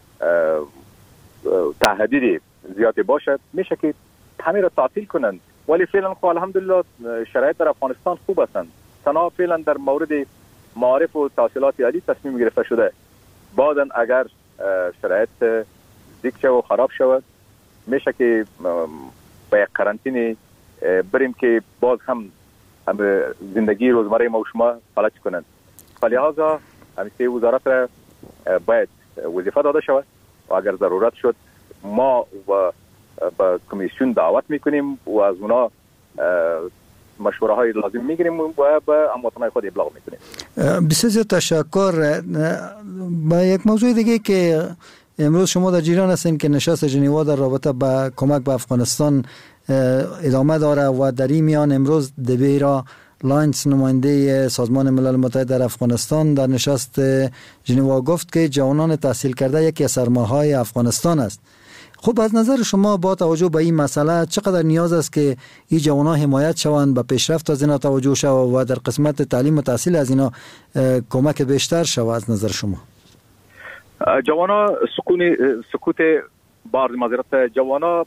تهدید زیادی باشد میشه که همین را تعطیل کنند، ولی فعلا خب الحمدلله شرایط در افغانستان خوب هستند. تنها فعلا در مورد معارف و تحصیلات عالی تصمیم گرفته شده بعداً اگر شرایط دیگ و خراب شود میشه که به یک قرنطینه بریم که باز هم زندگی روزمره ما و شما فلج کنند. فلهذا همین سه وزارت را باید وظیفه داده شود و اگر ضرورت شد ما و به کمیسیون دعوت میکنیم و از اونا مشوره های لازم میگیریم و به هموطنان خود ابلاغ میکنیم. بسیار زیاد تشکر. با یک موضوع دیگه که امروز شما در جریان هستین که نشست ژنوا در رابطه با کمک به افغانستان ادامه داره و در این میان امروز دبیرا لانس نماینده سازمان ملل متحد در افغانستان در نشست ژنوا گفت که جوانان تحصیل کرده یکی از سرمایه‌های افغانستان است. خب از نظر شما با توجه به این مسئله چقدر نیاز است که این جوانان حمایت شوند، به پیشرفت از اینا توجه شود و در قسمت تعلیم و تحصیل از اینا کمک بیشتر شود از نظر شما؟ جوانا سکون سکوت بار معذرت جوانا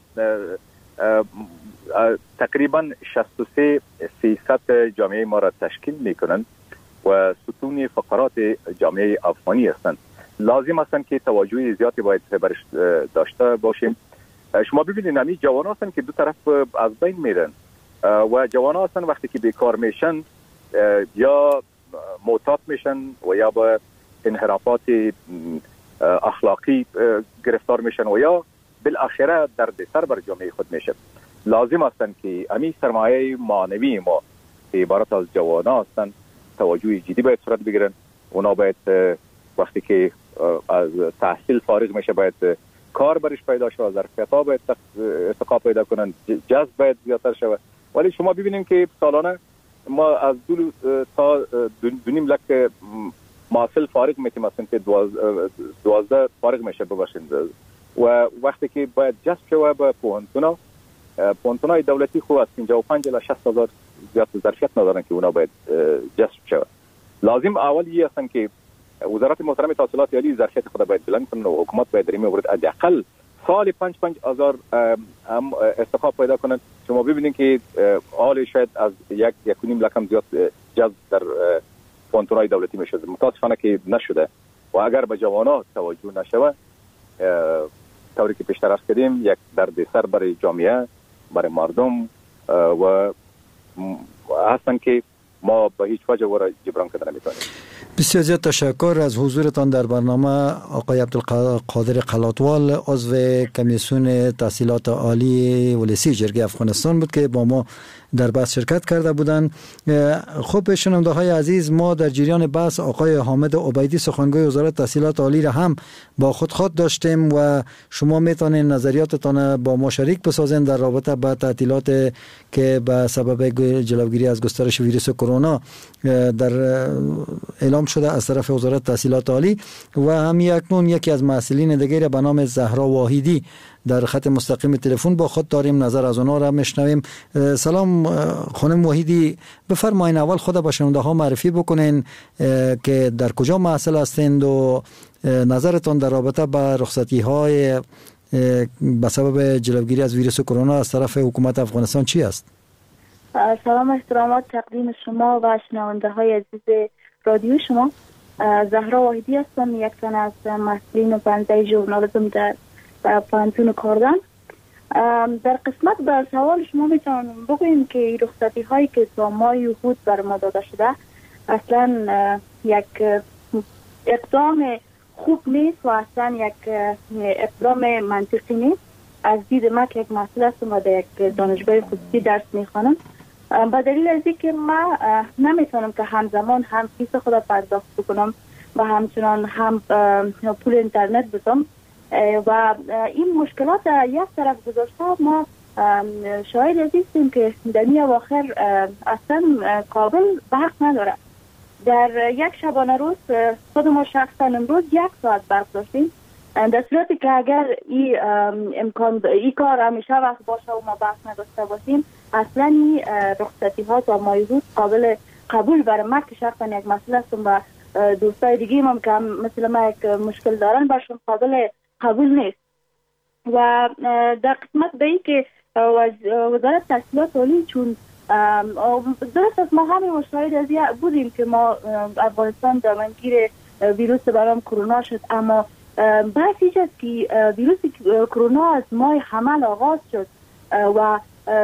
تقریبا شصت و سه فیصد جامعه ما را تشکیل میکنند و ستون فقرات جامعه افغانی هستند. لازم هستند که توجه زیادی باید برش داشته باشیم. شما ببینید همین جوان هستند که دو طرف از بین میرن و جوان هستند وقتی که بیکار میشن یا معتاد میشن و یا با انحرافات اخلاقی گرفتار میشن و یا بالاخره دردسر بر جامعه خود میشه. لازم هستند که همین سرمایه معنوی ما که عبارت از جوان هستند توجه جدی باید صورت بگیرن. اونا باید وقتی که از تحصیل فارغ میشه باید کار برش پیدا شود، ظرفیت‌ها باید ارتقا پیدا کنن، جذب باید زیادتر شود. ولی شما ببینیم که سالانه ما از دو تا دو نیم لک محصل فارغ میتیم مثلا که دوازده فارغ میشه بباشند و وقتی که باید جذب شود به پوهنتونا پانتونای دولتی خو از پنجاه و پنج الی شصت هزار زیاد ظرفیت ندارن که اونا باید جذب شود. لازم اول یه هستن که وزارت محترم تحصیلات عالی ظرفیت خود باید بلند کنه و حکومت باید در این مورد حداقل سال پنج پنج هزار هم استخدام پیدا کنند. شما ببینید که حال شاید از یک یک و نیم لکم زیاد جذب در پانتونای دولتی میشه. متاسفانه که نشده و اگر به جوانان توجه نشود طوری که پیشتر عرض کردیم یک درد سر برای جامعه، برای مردم و هستن که ما به هیچ وجه ورا جبران کردن نمیتونیم. بسیار زیاد تشکر از حضورتان در برنامه آقای عبدالقادر قلاتوال، عضو کمیسیون تحصیلات عالی ولسی جرگه افغانستان بود که با ما در بحث شرکت کرده بودند. خب شنونده های عزیز، ما در جریان بحث آقای حامد عبیدی سخنگوی وزارت تحصیلات عالی را هم با خود خود داشتیم و شما میتونید نظریاتتان با ما شریک بسازین در رابطه با تعطیلات که به سبب جلوگیری از گسترش ویروس کرونا در اعلام شده از طرف وزارت تحصیلات عالی. و همین اکنون یکی از مسئولین دیگر به نام زهرا واحدی در خط مستقیم تلفن با خود داریم، نظر از اونها را میشنویم. سلام خانم واحدی، بفرمایید اول خود به شنونده ها معرفی بکنین که در کجا محصل هستند و نظرتون در رابطه با رخصتی های به سبب جلوگیری از ویروس کرونا از طرف حکومت افغانستان چی است؟ سلام احترامات تقدیم شما و شنونده های عزیز رادیو شما. زهرا واحدی هستم، یک تن از مسئولین پانزده ژورنالیسم در پانتون کردن. در قسمت به سوال شما میتونم بگویم که رخصتی هایی که تا ماه یهود بر ما داده شده اصلا یک اقدام خوب نیست و اصلا یک اقدام منطقی نیست. از دید ما که یک مسئول هستم و در یک دانشگاه خصوصی درس میخوانم، به دلیل از اینکه ما نمیتونم که همزمان هم فیس خود پرداخت بکنم و همچنان هم پول اینترنت بدم و این مشکلات یک طرف گذاشته، ما شاید هستیم که در این اواخر اصلا کابل برق نداره. در یک شبانه روز خود ما شخصا امروز یک ساعت برق داشتیم، در صورتی که اگر این امکان این کار همیشه وقت باشه و ما برق نداشته باشیم اصلا این رخصتی ها تا ماه یهود قابل قبول برای ما که شخصا یک مسئله هستم و دوستای دیگه هم که مثل ما یک مشکل دارن برشون قابل قبول نیست. و در قسمت به این که وزارت تحصیلات عالی چون درست است ما همین مشاهد از بودیم که ما افغانستان دامنگیر ویروس برام کرونا شد، اما بحث ایش است که ویروس کرونا از ماه حمل آغاز شد و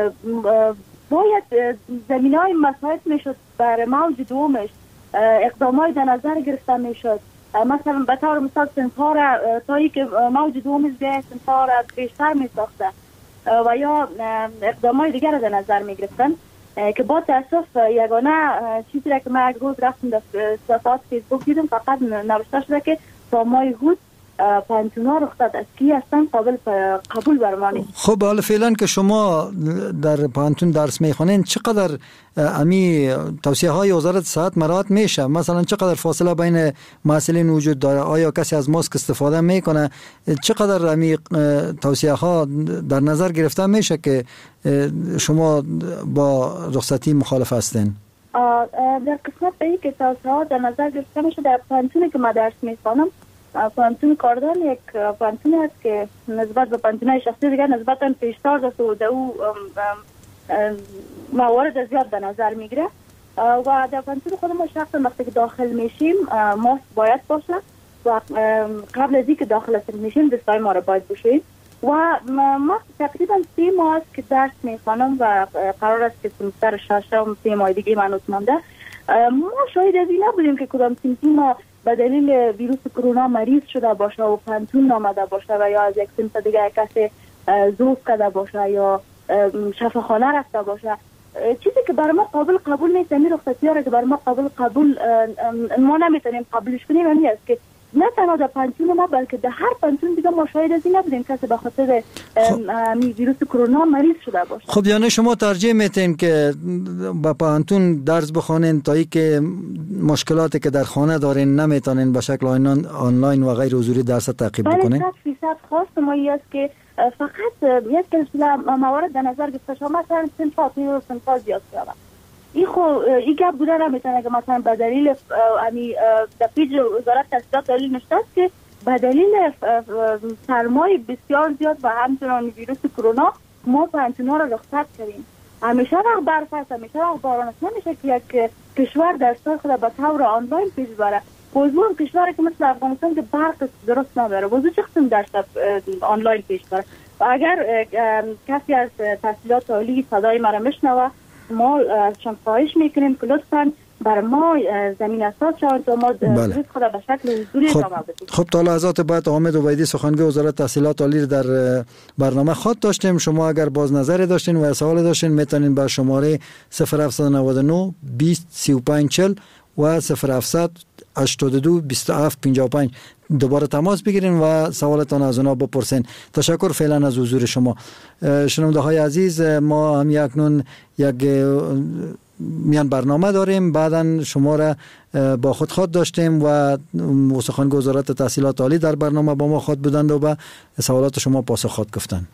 باید زمینه های مساعد می شد برای موج دومش اقدامات در نظر گرفته می شد. مثلا به طور مثال سنسار تایی که موج دومش بیاید سنسار بیشتر می ساخته و یا اقدامات دیگر را در نظر می گرفتن که با تاسف یگانه چیزی را که من یک روز رفتم در صفحات فیسبوک دیدم فقط نوشته شده که تا ماه یهود پانتونا رخصت از کی هستن قابل قبول برمانی. خب حالا فعلا که شما در پانتون درس میخوانین چقدر امی توصیه های وزارت صحت مراعات میشه؟ مثلا چقدر فاصله بین مسئولین وجود داره؟ آیا کسی از ماسک استفاده میکنه؟ چقدر امی توصیه ها در نظر گرفته میشه که شما با رخصتی مخالف هستین؟ در قسمت به این که توصیه ها در نظر گرفته میشه در پانتونی که ما درس میخوانم، پانتون کاردان یک پانتون است که نسبت به پانتونهای شخصی دیگر نسبتاً پیشتاز است و در او موارد زیاد به نظر میگیره و در پانتون خود ما شخصا وقتی که داخل میشیم ماسک باید باشه و قبل از اینکه داخل میشیم دستای ما را باید بشوییم و ما تقریبا سه ماه است که درس میخوانم و قرار است که سمستر ششم سه ماه دیگه منوط مانده. ما شاید از این نبودیم که کدام سمتی ما به دلیل ویروس کرونا مریض شده باشه و پانتون نامده باشه و یا از یک سمت دیگه کسی زوز کرده باشه یا شفاخانه رفته باشه. چیزی که برای ما قابل قبول نیست، این رخصتی ها را که برای ما قابل قبول ما نمیتونیم قبولش کنیم این است که نه تنها در پانتون ما بلکه در هر پانتون دیگه ما شاید از این نبودیم کسی به خاطر ویروس کرونا مریض شده باشه. خب یعنی شما ترجیح میتین که با پانتون درس بخونین تا ای که مشکلاتی که در خانه دارین نمیتونین به شکل آنلاین و غیر حضوری درس تعقیب بکنین؟ بله صد فیصد خواست ما این است که فقط یک کلمه موارد در نظر گرفته شما مثلا صنفا پیرو صنفا زیاد شده این خو این گپ بوده نمیتونه که مثلا به دلیل امی در پیج وزارت تحصیلات عالی نشسته است که به دلیل سرمایه بسیار زیاد و همچنان ویروس کرونا ما پانتون‌ها را رخصت کردیم. همیشه وقت برف است، همیشه وقت باران است، نمیشه که یک کشور درس‌های خود به طور آنلاین پیش بره. بازم کشوری که مثل افغانستان که برق درست نداره بازم چه قسم درس آنلاین پیش بره. و اگر کسی از تحصیلات عالی صدای مرا میشنوه ما ازشان خواهش میکنیم که لطفاً بر ما زمین اساس شاید تا ما بله. روز خود به شکل حضوری خب ادامه بدیم. خب تا لحظات بعد حامد عبیدی سخنگوی وزارت تحصیلات عالی در برنامه خود داشتیم. شما اگر باز نظری داشتین و سوال داشتین میتونین با شماره صفر هفت نه نه بیست سی و پنج چهل و صفر هفت هشتاد و دو بیست و هفت پنجاه و پنج دوباره تماس بگیرین و سوالتان از اونا بپرسین. تشکر فعلا از حضور شما. شنونده های عزیز، ما هم یکنون یک میان برنامه داریم، بعدا شما را با خود خود داشتیم و سخنگوی وزارت تحصیلات عالی در برنامه با ما خود بودند و به سوالات شما پاسخ خود گفتند.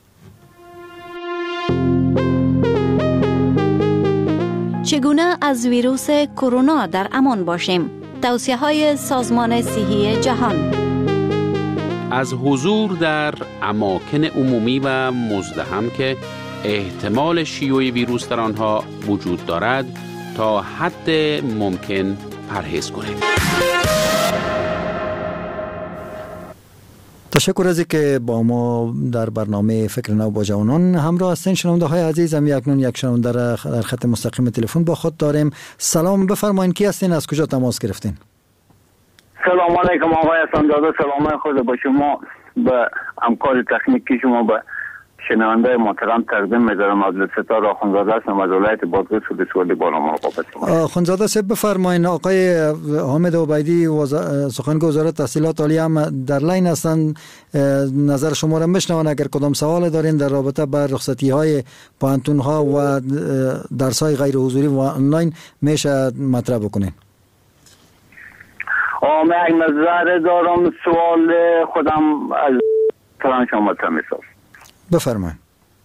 چگونه از ویروس کرونا در امان باشیم؟ توصیه های سازمان صحی جهان. از حضور در اماکن عمومی و مزدحم که احتمال شیوع ویروس در آنها وجود دارد تا حد ممکن پرهیز کنید. تشکر از اینکه با ما در برنامه فکر نو با جوانان همراه هستین. شنونده های عزیز، هم یکنون یک شنونده را در خط مستقیم تلفن با خود داریم. سلام، بفرمایید کی هستین، از کجا تماس گرفتین؟ سلام علیکم آقای اسنداده، سلام خود با شما، به همکار تکنیکی شما، به شنونده محترم تقدیم می‌دارم. از ستاره آخونزاده هستم از ولایت بادغیس ولسوالی بالا مراقبت شما. آخونزاده صاحب بفرمایید، آقای حامد عبیدی وز... سخنگوی وزارت تحصیلات عالی هم در لاین هستند، نظر شما را میشنون. اگر کدام سوال دارین در رابطه با رخصتی‌های پانتون‌ها و درس‌های غیر حضوری و آنلاین میشه مطرح بکنین. آه من یک نظر دارم، سوال خودم از طرف شما تمیساز بفرمایید.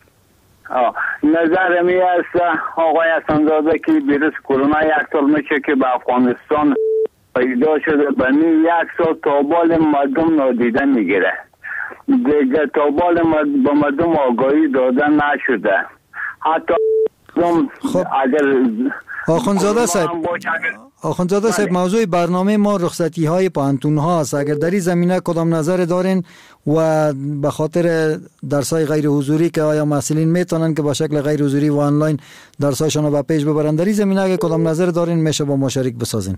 نظر می است آقای اسنداده که ویروس کرونا یک سال میشه که به افغانستان پیدا شده، بنی یک سال تابال مردم نادیده میگیره دیگه، تابال به مردم آگاهی داده نشده. حتی خب اگر آخونزاده صاحب آخونزاده صاحب موضوع برنامه ما رخصتی های پانتون ها است. اگر در این زمینه کدام نظر دارین و به خاطر درس های غیر حضوری که آیا محصلین میتونن که با شکل غیر حضوری و آنلاین درس هایشان رو به پیش ببرن، در این زمینه اگر کدام نظر دارین میشه با ما شریک بسازین.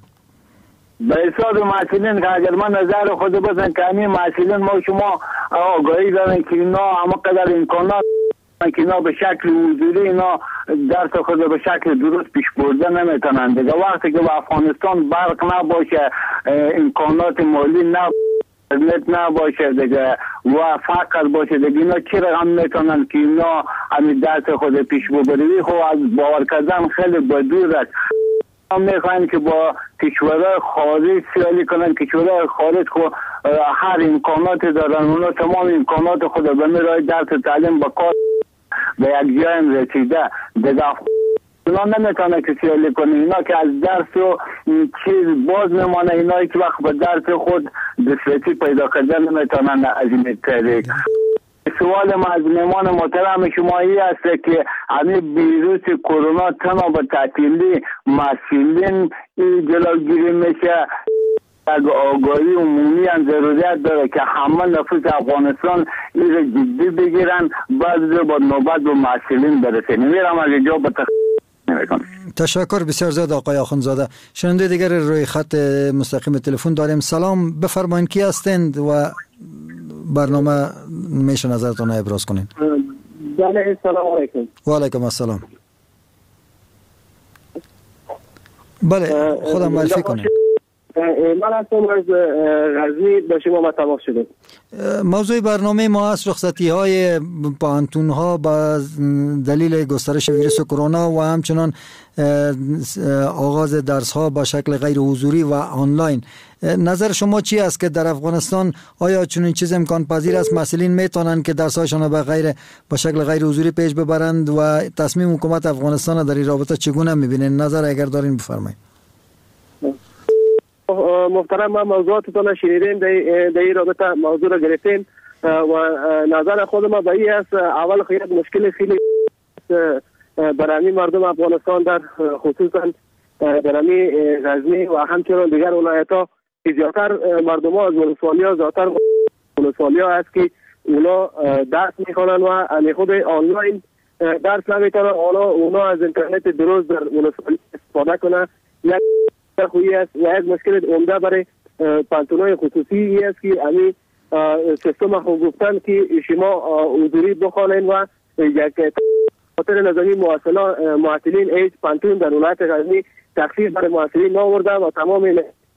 به حساب محصلین که اگر من نظر خود بزن که همین محصلین ما شما آگاهی دارن که اینا اما قدر امکانات که اینا به شکل حضوری اینا درس خود به شکل درست پیش برده نمیتونن دیگه. وقتی که به افغانستان برق نباشه، امکانات مالی نباشه، نباشه دیگه و فقر باشه دیگه، اینا چی رقم میتونن که اینا همین درس خود پیش ببری؟ خب از باور کردن خیلی بدور است. میخواین که با کشورهای خارج سیالی کنن، کشورهای خارج خود هر امکانات دارن، اونا تمام امکانات خود به میرای درس تعلیم با کار به یک جای رسیده دیگه. اینا نمیتونه که سیالی کنه، اینا که از درس و چیز باز میمانه، اینا که وقت به درس خود دسترسی پیدا کردن نمیتونن از این طریق. سوال ما از مهمان محترم شما ای است که همین ویروس کرونا تنها به تعطیلی مسئولین جلوگیری میشه، یک آگاهی عمومی هم ضرورت داره که همه نفوس افغانستان این را جدی بگیرن، بعد با نوبت به مسئولین برسه. نمیرم از اینجا به تخصیص. تشکر بسیار زیاد آقای آخونزاده. شنونده دیگر روی خط مستقیم تلفن داریم. سلام، بفرمایید کی هستند و برنامه میشه نظرتون ابراز کنین. بله سلام علیکم. و علیکم السلام. بله خودم معرفی کنین. من هستم از غزنی، به شما ما تماس شدیم. موضوع برنامه ما است رخصتی های پانتون ها با دلیل گسترش ویروس کرونا و همچنان آغاز درس ها با شکل غیر حضوری و آنلاین. نظر شما چی است که در افغانستان آیا چنین چیز امکان پذیر است؟ مسئولین میتونن که درسایشان به غیر به شکل غیر حضوری پیش ببرند و تصمیم حکومت افغانستان در این رابطه چگونه میبینید؟ نظر اگر دارین بفرمایید. محترم، ما موضوعاتتون شنیدیم، در این رابطه موضوع را گرفتیم و نظر خود ما به این است. اول خیلی مشکل خیلی برای مردم افغانستان در خصوصا برای غزنی و همچنین دیگر ولایت‌ها که زیادتر مردم ها از ولسوالی‌ها زیادتر ولسوالی‌ها است که اونا درس میخوانند و از خود آنلاین درس نمیتونن. اونا اونا از اینترنت درست در ولسوالی استفاده کنه. یک خویی است و یک مشکل عمده برای پانتونای خصوصی است که امی سیستم خود گفتن که شما حضوری بخوانید و یک خاطر نظامی معطلین ایج پانتون در ولایت غزنی تخفیف برای معطلین نآورده و تمام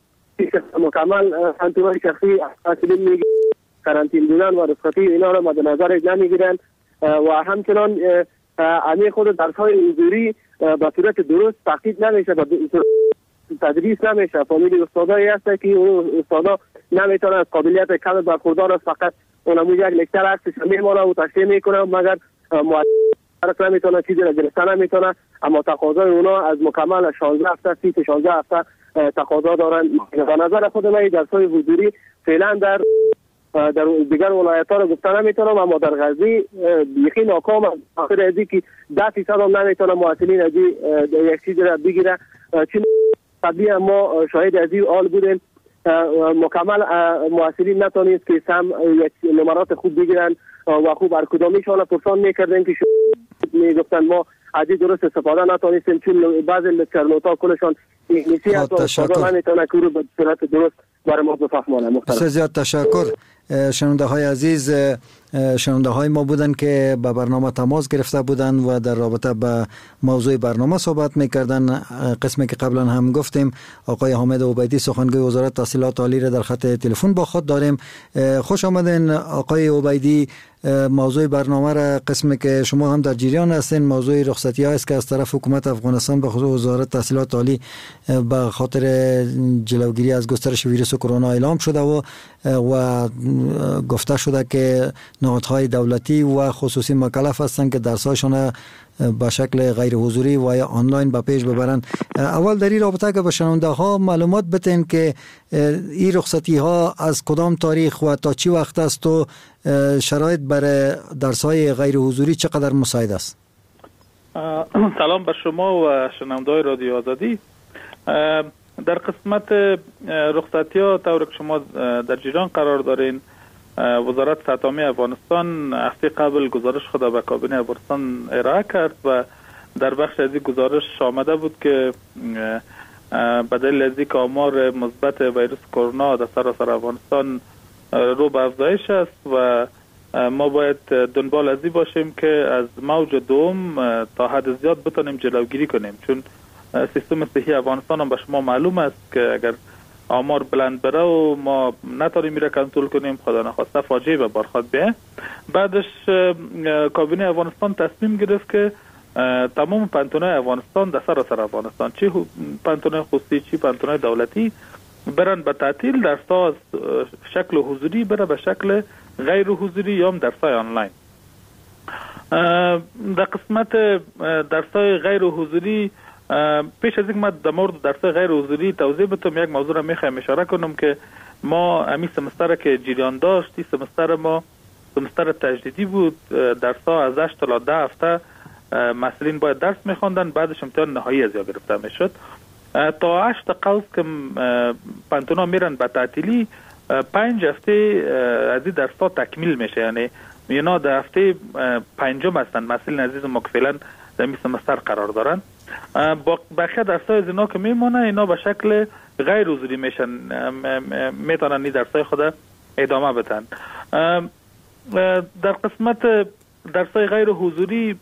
مکمل پانتونای شخصی معطلین میگیرن، کارانتین بودن و رخصتی اینا را مد نظر نمیگیرن و همچنان امی خود درس های حضوری به صورت درست تحقیق نمیشه، تدریس نمیشه. فامیلی استادایی هست که اون استادا نمیتونه از قابلیت کم برخوردار است، فقط اونمو یک لکچر عکسش میمونه و تشریح میکنه مگر معلم نمیتونه چیزی را گرفته نمیتونه. اما تقاضای اونا از مکمل شانزده هفته سی تا شانزده هفته تقاضا دارن. به نظر خود من درس‌های حضوری فعلا در در دیگر ولایت‌ها رو گفته نمیتونم، اما در غزنی یقین ناکام است. آخر ازی که ده فیصد هم نمیتونه معطلین ازی یک چیزی را بگیره. چون قبلی ما شاهد ازی حال بودیم مکمل معطلین نتونید که سم یک نمرات خوب بگیرن و خوب هر کدامیشان پرسان میکردن که میگفتن ما ازی درست استفاده نتونستیم چون بعضی لکچرنوتا کلشان انگلیسی هست و استفاده نمیتونه که رو به صورت درست برای ما بفهمانه. بسیار زیاد تشکر. شنونده های عزیز، شنونده های ما بودن که به برنامه تماس گرفته بودن و در رابطه به موضوع برنامه صحبت میکردن. قسمی که قبلا هم گفتیم آقای حامد عبیدی سخنگوی وزارت تحصیلات عالی را در خط تلفن با خود داریم. خوش آمدین آقای عبیدی. موضوع برنامه را قسمی که شما هم در جریان هستین موضوع رخصتی ها است که از طرف حکومت افغانستان به خصوص وزارت تحصیلات عالی به خاطر جلوگیری از گسترش ویروس کرونا اعلام شده و و گفته شده که نهادهای دولتی و خصوصی مکلف هستند که درس‌هاشون به شکل غیر حضوری و یا آنلاین به پیش ببرن. اول در این رابطه که به شنونده ها معلومات بتین که این رخصتی ها از کدام تاریخ و تا چی وقت است و شرایط برای درس های غیر حضوری چقدر مساعد است؟ سلام بر شما و شنونده رادیو آزادی. در قسمت رخصتی ها طور که شما در جریان قرار دارین، وزارت سطحی افغانستان هفته قبل گزارش خود به کابینه افغانستان ارائه کرد و در بخش از این گزارش آمده بود که به دلیل از اینکه آمار مثبت ویروس کرونا در سراسر افغانستان رو به افزایش است و ما باید دنبال از این باشیم که از موج دوم تا حد زیاد بتونیم جلوگیری کنیم، چون سیستم صحی افغانستان هم به شما معلوم است که اگر آمار بلند بره و ما نتونیم میره کنترل کنیم خدا نخواسته فاجعه به بار خود بیه. بعدش کابینه افغانستان تصمیم گرفت که تمام پانتونای افغانستان در سراسر افغانستان چه پانتونای خصوصی چه پانتونای دولتی برن به تعطیل، درس‌ها از شکل حضوری بره به شکل غیر حضوری یا هم درس‌های آنلاین. در قسمت درس‌های غیر حضوری پیش از اینکه ما در مورد درس‌های غیر حضوری توضیح بدم یک موضوع را میخوایم اشاره کنم که ما همین سمستر که جریان داشت، این سمستر ما سمستر تجدیدی بود. درس‌ها از هشت تا ده هفته مسئولین باید درس میخواندن، بعدش امتحان نهایی از یا گرفته میشد. تا هشت قوس که پانتونا میرن به تعطیلی، پنج هفته از این درس‌ها تکمیل میشه، یعنی اینا در هفته پنجم هستن مسئولین عزیز ما که فعلا در این سمستر قرار دارن. با بقیه درس‌های از اینا که میمونه اینا به شکل غیر حضوری میشن، میتونن این درس‌های خود ادامه بدن. در قسمت درس‌های غیر حضوری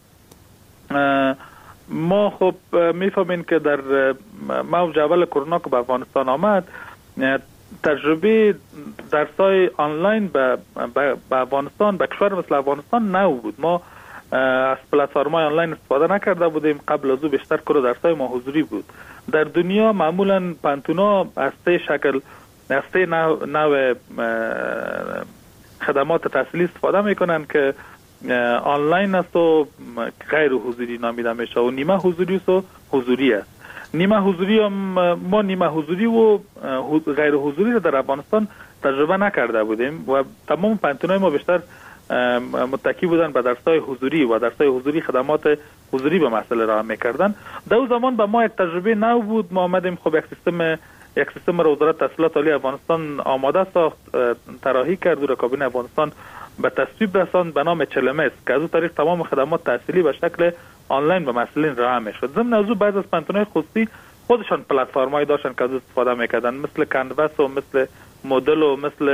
ما خب میفهمین که در موج اول کرونا که به افغانستان آمد تجربه درس‌های آنلاین به به افغانستان، به کشور مثل افغانستان نو بود. ما از پلتفرم‌های آنلاین استفاده نکرده بودیم، قبل از او بیشتر کار درس‌های ما حضوری بود. در دنیا معمولاً پانتونا از سه شکل از سه نوع, نوع خدمات تحصیلی استفاده میکنن که آنلاین است و غیر حضوری نامیده میشه و نیمه حضوری است و حضوری است. نیمه حضوری هم ما نیمه حضوری و غیر حضوری رو در افغانستان تجربه نکرده بودیم و تمام پانتونای ما بیشتر متکی بودن به درس‌های حضوری و درس‌های حضوری خدمات حضوری به مسئله را میکردن. در اون زمان به ما یک تجربه نو بود. ما آمدیم خب یک سیستم یک سیستم را وزارت تحصیلات عالی افغانستان آماده ساخت، طراحی کرد و را کابینه افغانستان به تصویب رساند به نام اچ ال ام اس که از اون طریق تمام خدمات تحصیلی به شکل آنلاین به مسئولین راه میشد. ضمن از اون بعضی از پانتونای خصوصی خودشان پلتفرم‌های داشتن که از استفاده میکردن، مثل کانواس و مثل مدل و مثل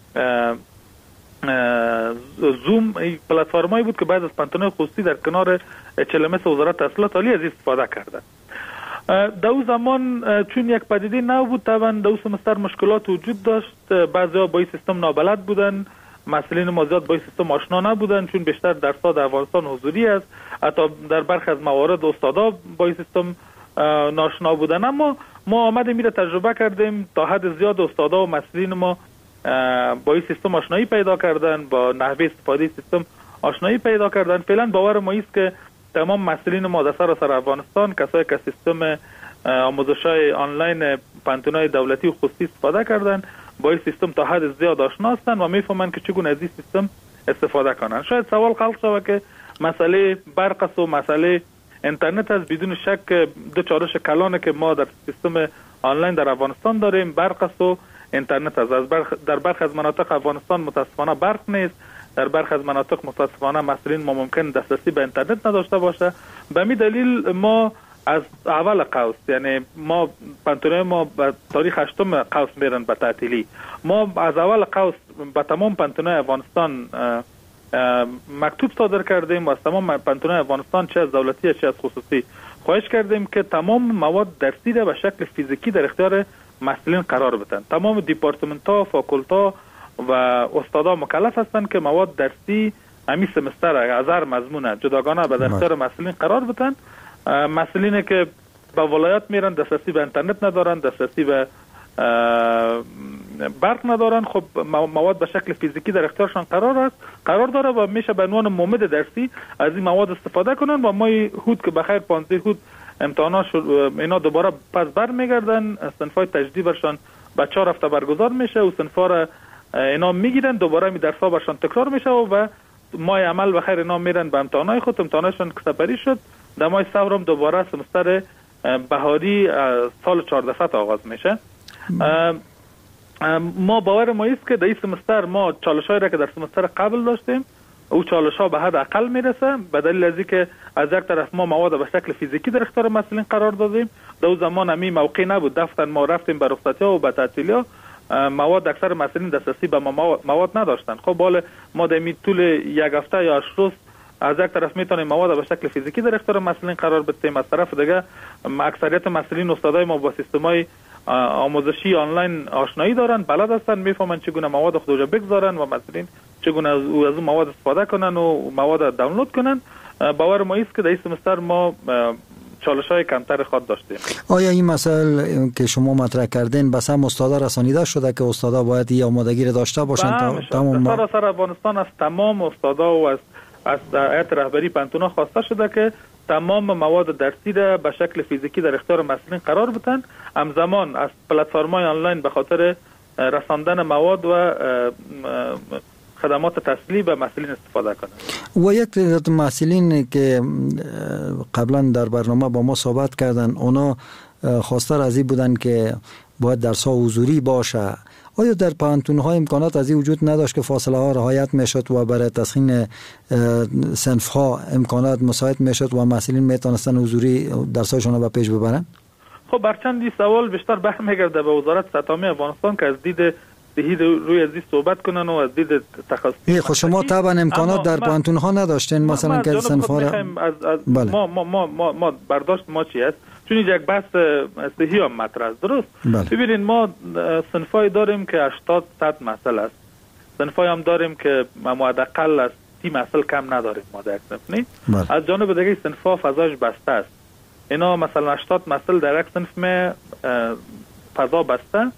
زوم. پلتفرم‌هایی بود که بعض از پانتونای خصوصی در کنار اچ ال ام اس وزارت تحصیلات عالی از استفاده کردن. در اون زمان چون یک پدیده نو بود، طبعا در اون سمستر مشکلات وجود داشت. بعضی‌ها با این سیستم نابلد بودن، مسئولین ما زیاد با این سیستم آشنا نبودن چون بیشتر درس‌ها در افغانستان حضوری است. حتی در برخی از موارد استادا با این سیستم ناشنا بودن. اما ما آمدیم میره تجربه کردیم، تا حد زیاد استادا و مسئولین ما با این سیستم آشنایی پیدا کردن، با نحوه استفاده سیستم آشنایی پیدا کردن. فعلا باور ما است که تمام مسئولین ما در سراسر افغانستان، کسایی که سیستم آموزش‌های آنلاین پانتونای دولتی و خصوصی استفاده کردن، با این سیستم تا حد زیاد آشنا هستند و میفهمند که چگونه از این سیستم استفاده کنند. شاید سوال خلق شود که مسئله برق است و مسئله اینترنت است. بدون شک دو چالش کلانه که ما در سیستم آنلاین در افغانستان داریم، برق است و اینترنت است. از برخ در برخی از مناطق افغانستان متاسفانه برق نیست، در برخی از مناطق متاسفانه مسئولین ما ممکن دسترسی به اینترنت نداشته باشه. به همین دلیل ما از اول قوس، یعنی ما پانتونای ما به تاریخ هشتم قوس میرن به تعطیلی، ما از اول قوس به تمام پانتونای افغانستان مکتوب صادر کردیم و از تمام پانتونای افغانستان چه از دولتی چه از خصوصی خواهش کردیم که تمام مواد درسی را به شکل فیزیکی در اختیار مسئولین قرار بدن. تمام دیپارتمنت ها، فاکولتا و استادا مکلف هستند که مواد درسی همین سمستر از هر مضمون جداگانه به اختیار مسئولین قرار بدن. مسئولینی که به ولایت میرن دسترسی به اینترنت ندارن، دسترسی به برق ندارن، خب مواد به شکل فیزیکی در اختیارشان قرار است قرار داره و میشه به عنوان مومد درسی از این مواد استفاده کنن و ما هود که بخیر پانزده هود امتحانات اینا دوباره پس بر میگردن، صنفای تجدیدشان به چهار هفته برگزار میشه و صنفا را اینا میگیرن، دوباره می درس‌ها برشان تکرار میشه و ماه عمل بخیر اینا میرن به امتحانات خود. امتحاناتشان که سپری شد در ماه صبر دوباره سمستر بهاری سال چهارده آغاز میشه. ما باور ما است که در این سمستر ما چالش‌هایی را که در سمستر قبل داشتیم او چالش‌ها به حد اقل میرسه، به دلیل از اینکه از یک طرف ما مواد به شکل فیزیکی در اختیار مسئولین قرار دادیم. در اون زمان همین موقع نبود، دفتر ما رفتیم به رخصتی‌ها و به تعطیلی‌ها، مواد اکثر مسئولین دسترسی به مواد نداشتن. خب حالا ما در طول یک هفته یا هشت روز از یک طرف میتونیم مواد به شکل فیزیکی در اختیار مسئولین قرار بدیم، از طرف دیگه اکثریت مسئولین استادای ما با سیستم‌های آموزشی آنلاین آشنایی دارن، بلد هستن، میفهمن چگونه مواد خودجا بگذارن و مسئولین چگونه از اون مواد استفاده کنن و مواد دانلود کنن. باور ما است که در این سمستر ما چالش‌های کمتر خود داشتیم. آیا این مسائل که شما مطرح کردین بس هم استادا رسانیده شده که استادا باید این آمادگی را داشته باشن تا تمام ما سراسر افغانستان از تمام استادا و از از هیئت رهبری پانتونا خواسته شده که تمام مواد درسی را به شکل فیزیکی در اختیار مسئولین قرار بدن، همزمان از پلتفرم‌های آنلاین به خاطر رساندن مواد و خدمات تحصیلی به مسئولین استفاده کنند. و یک تعداد مسئولین که قبلا در برنامه با ما صحبت کردن اونا خواستار از این بودن که باید درس‌ها حضوری باشه. آیا در پانتون‌ها امکانات از این وجود نداشت که فاصله ها رعایت میشد و برای تسخین صنف‌ها امکانات مساعد میشد و مسئولین میتونستن حضوری درس‌هاشون رو به پیش ببرن؟ خب برچند سوال بیشتر برمیگرده به وزارت ستامی افغانستان که از دید دهید روی از این صحبت کنن و از دید تخصصی. خب شما طبعا امکانات در پانتون‌ها نداشتین مثلا که صنف‌ها را از, از بله. ما, ما, ما, ما, ما برداشت ما چی است؟ چون یک بحث صحی هم مطرح است. درست؟ بله. ببینید ما صنفای داریم که هشتاد صد مسئله است. صنفای هم داریم که حداقل از سی مسئله کم نداریم ما در صنف نی. بله. از جانب دیگه صنفا فضاش بسته است. اینا مثلا هشتاد مسئله در یک صنف می فضا بسته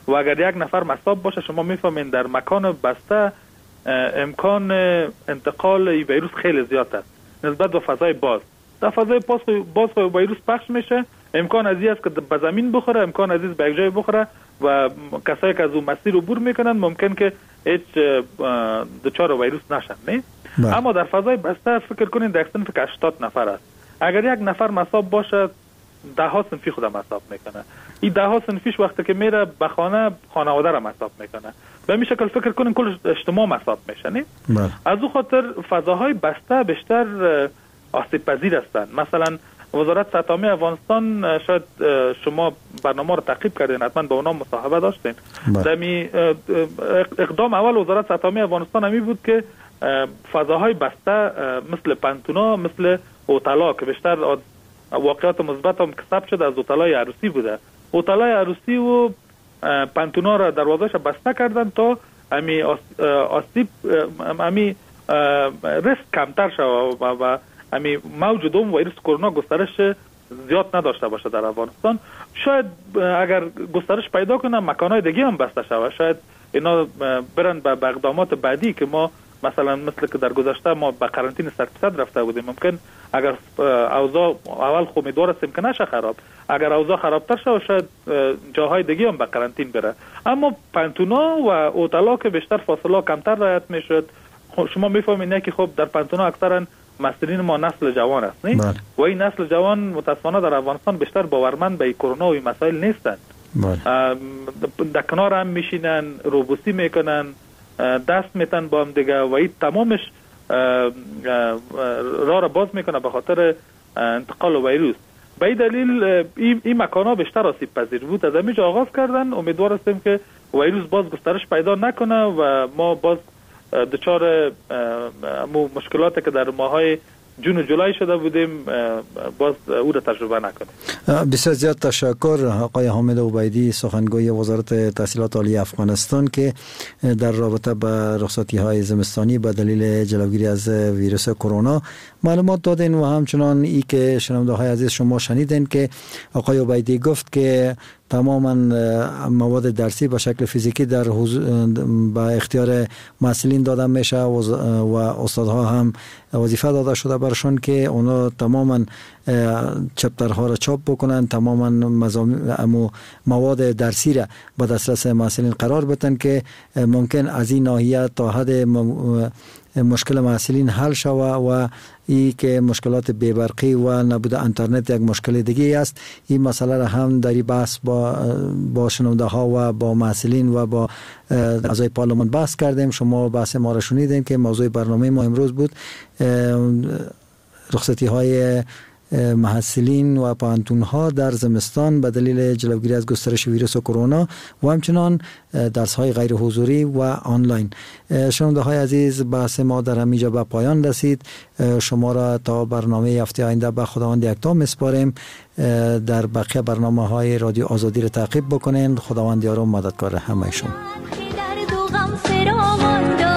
و اگر یک نفر مصاب باشه شما میفهمین در مکان بسته امکان انتقال ویروس خیلی زیاد است نسبت به فضای باز. در فضای باز باز ویروس پخش میشه، امکان از این است که به زمین بخوره، امکان از این به یک جای بخوره و کسایی که از اون مسیر عبور میکنن ممکن که هیچ دچار ویروس نشن. نه با. اما در فضای بسته فکر کنین در صنف که هشتاد نفر است، اگر یک نفر مصاب باشه ده ها صنفی خود مصاب میکنه. این ده ها صنفیش وقتی که میره به خانه خانواده را مصاب میکنه. به این شکل فکر کنین کل اجتماع مصاب میشه. نه از اون خاطر فضاهای بسته بیشتر آسیب پذیر هستند. مثلا وزارت صحت عامه افغانستان، شاید شما برنامه رو تعقیب کردین، حتما با اونا مصاحبه داشتین. دمی اقدام اول وزارت صحت عامه افغانستان همی بود که فضاهای بسته مثل پانتونا، مثل هتل‌ها که بیشتر واقعات مثبت هم ثبت شده از هتل‌های عروسی بوده، هتل‌های عروسی و پانتونا را دروازه‌اش بسته کردن تا امی آسیب امی ریسک کمتر شود و امی موج دوم ویروس کرونا گسترش زیاد نداشته باشه در افغانستان. شاید اگر گسترش پیدا کنه مکان‌های دیگه هم بسته شود، شاید اینا برن به اقدامات بعدی که ما مثلا مثل که در گذشته ما به قرنطینه صد درصد رفته بودیم، ممکن اگر اوضاع اول خو امیدوار هستیم که نشه خراب، اگر اوضاع خرابتر شه شاید جاهای دیگه هم به قرنطینه بره. اما پانتونا و هتل‌ها که بیشتر فاصله کمتر رعایت میشد، شما میفهمید که خب در پانتونا اکثرا مسئولین ما نسل جوان است، نه؟ و این نسل جوان متاسفانه در افغانستان بیشتر باورمند به کرونا و این مسائل نیستند. در کنار هم میشینن، روبوسی میکنن، دست میتن با هم دیگه و این تمامش راه را باز میکنه به خاطر انتقال ویروس. به این دلیل این, این مکان ها بیشتر آسیب پذیر بود. از همینجا آغاز کردن، امیدوار هستیم که ویروس باز گسترش پیدا نکنه و ما باز دچار مشکلاتی که در ماهای جون و جولای شده بودیم باز او را تجربه نکنیم. بسیار زیاد تشکر آقای حامد عبیدی، سخنگوی وزارت تحصیلات عالی افغانستان، که در رابطه با رخصتی های زمستانی به دلیل جلوگیری از ویروس کرونا معلومات دادین و همچنان ای که شنونده های عزیز شما شنیدین که آقای عبیدی گفت که تماما مواد درسی به شکل فیزیکی در به اختیار مسئولین داده میشه و استادها هم وظیفه داده شده برشون که اونا تماما چپترها را چاپ بکنن، تماما مزامین مواد درسی را به دسترس مسئولین قرار بدن که ممکن از این ناحیه تا حد مشکل مسئولین حل شود و ای که مشکلات بی‌برقی و نبود اینترنت یک مشکل دیگه است. این مسئله را هم در بحث با با شنونده ها و با مسئولین و با اعضای پارلمان بحث کردیم. شما بحث ما را شنیدین که موضوع برنامه ما امروز بود رخصتی های محصلین و پانتون ها در زمستان به دلیل جلوگیری از گسترش ویروس کرونا و همچنان درس های غیر حضوری و آنلاین. شنونده های عزیز، بحث ما در همینجا به پایان رسید. شما را تا برنامه هفته آینده به خداوند یکتا میسپاریم. در بقیه برنامه های رادیو آزادی را تعقیب بکنین. خداوند یار و مددکار همه شما.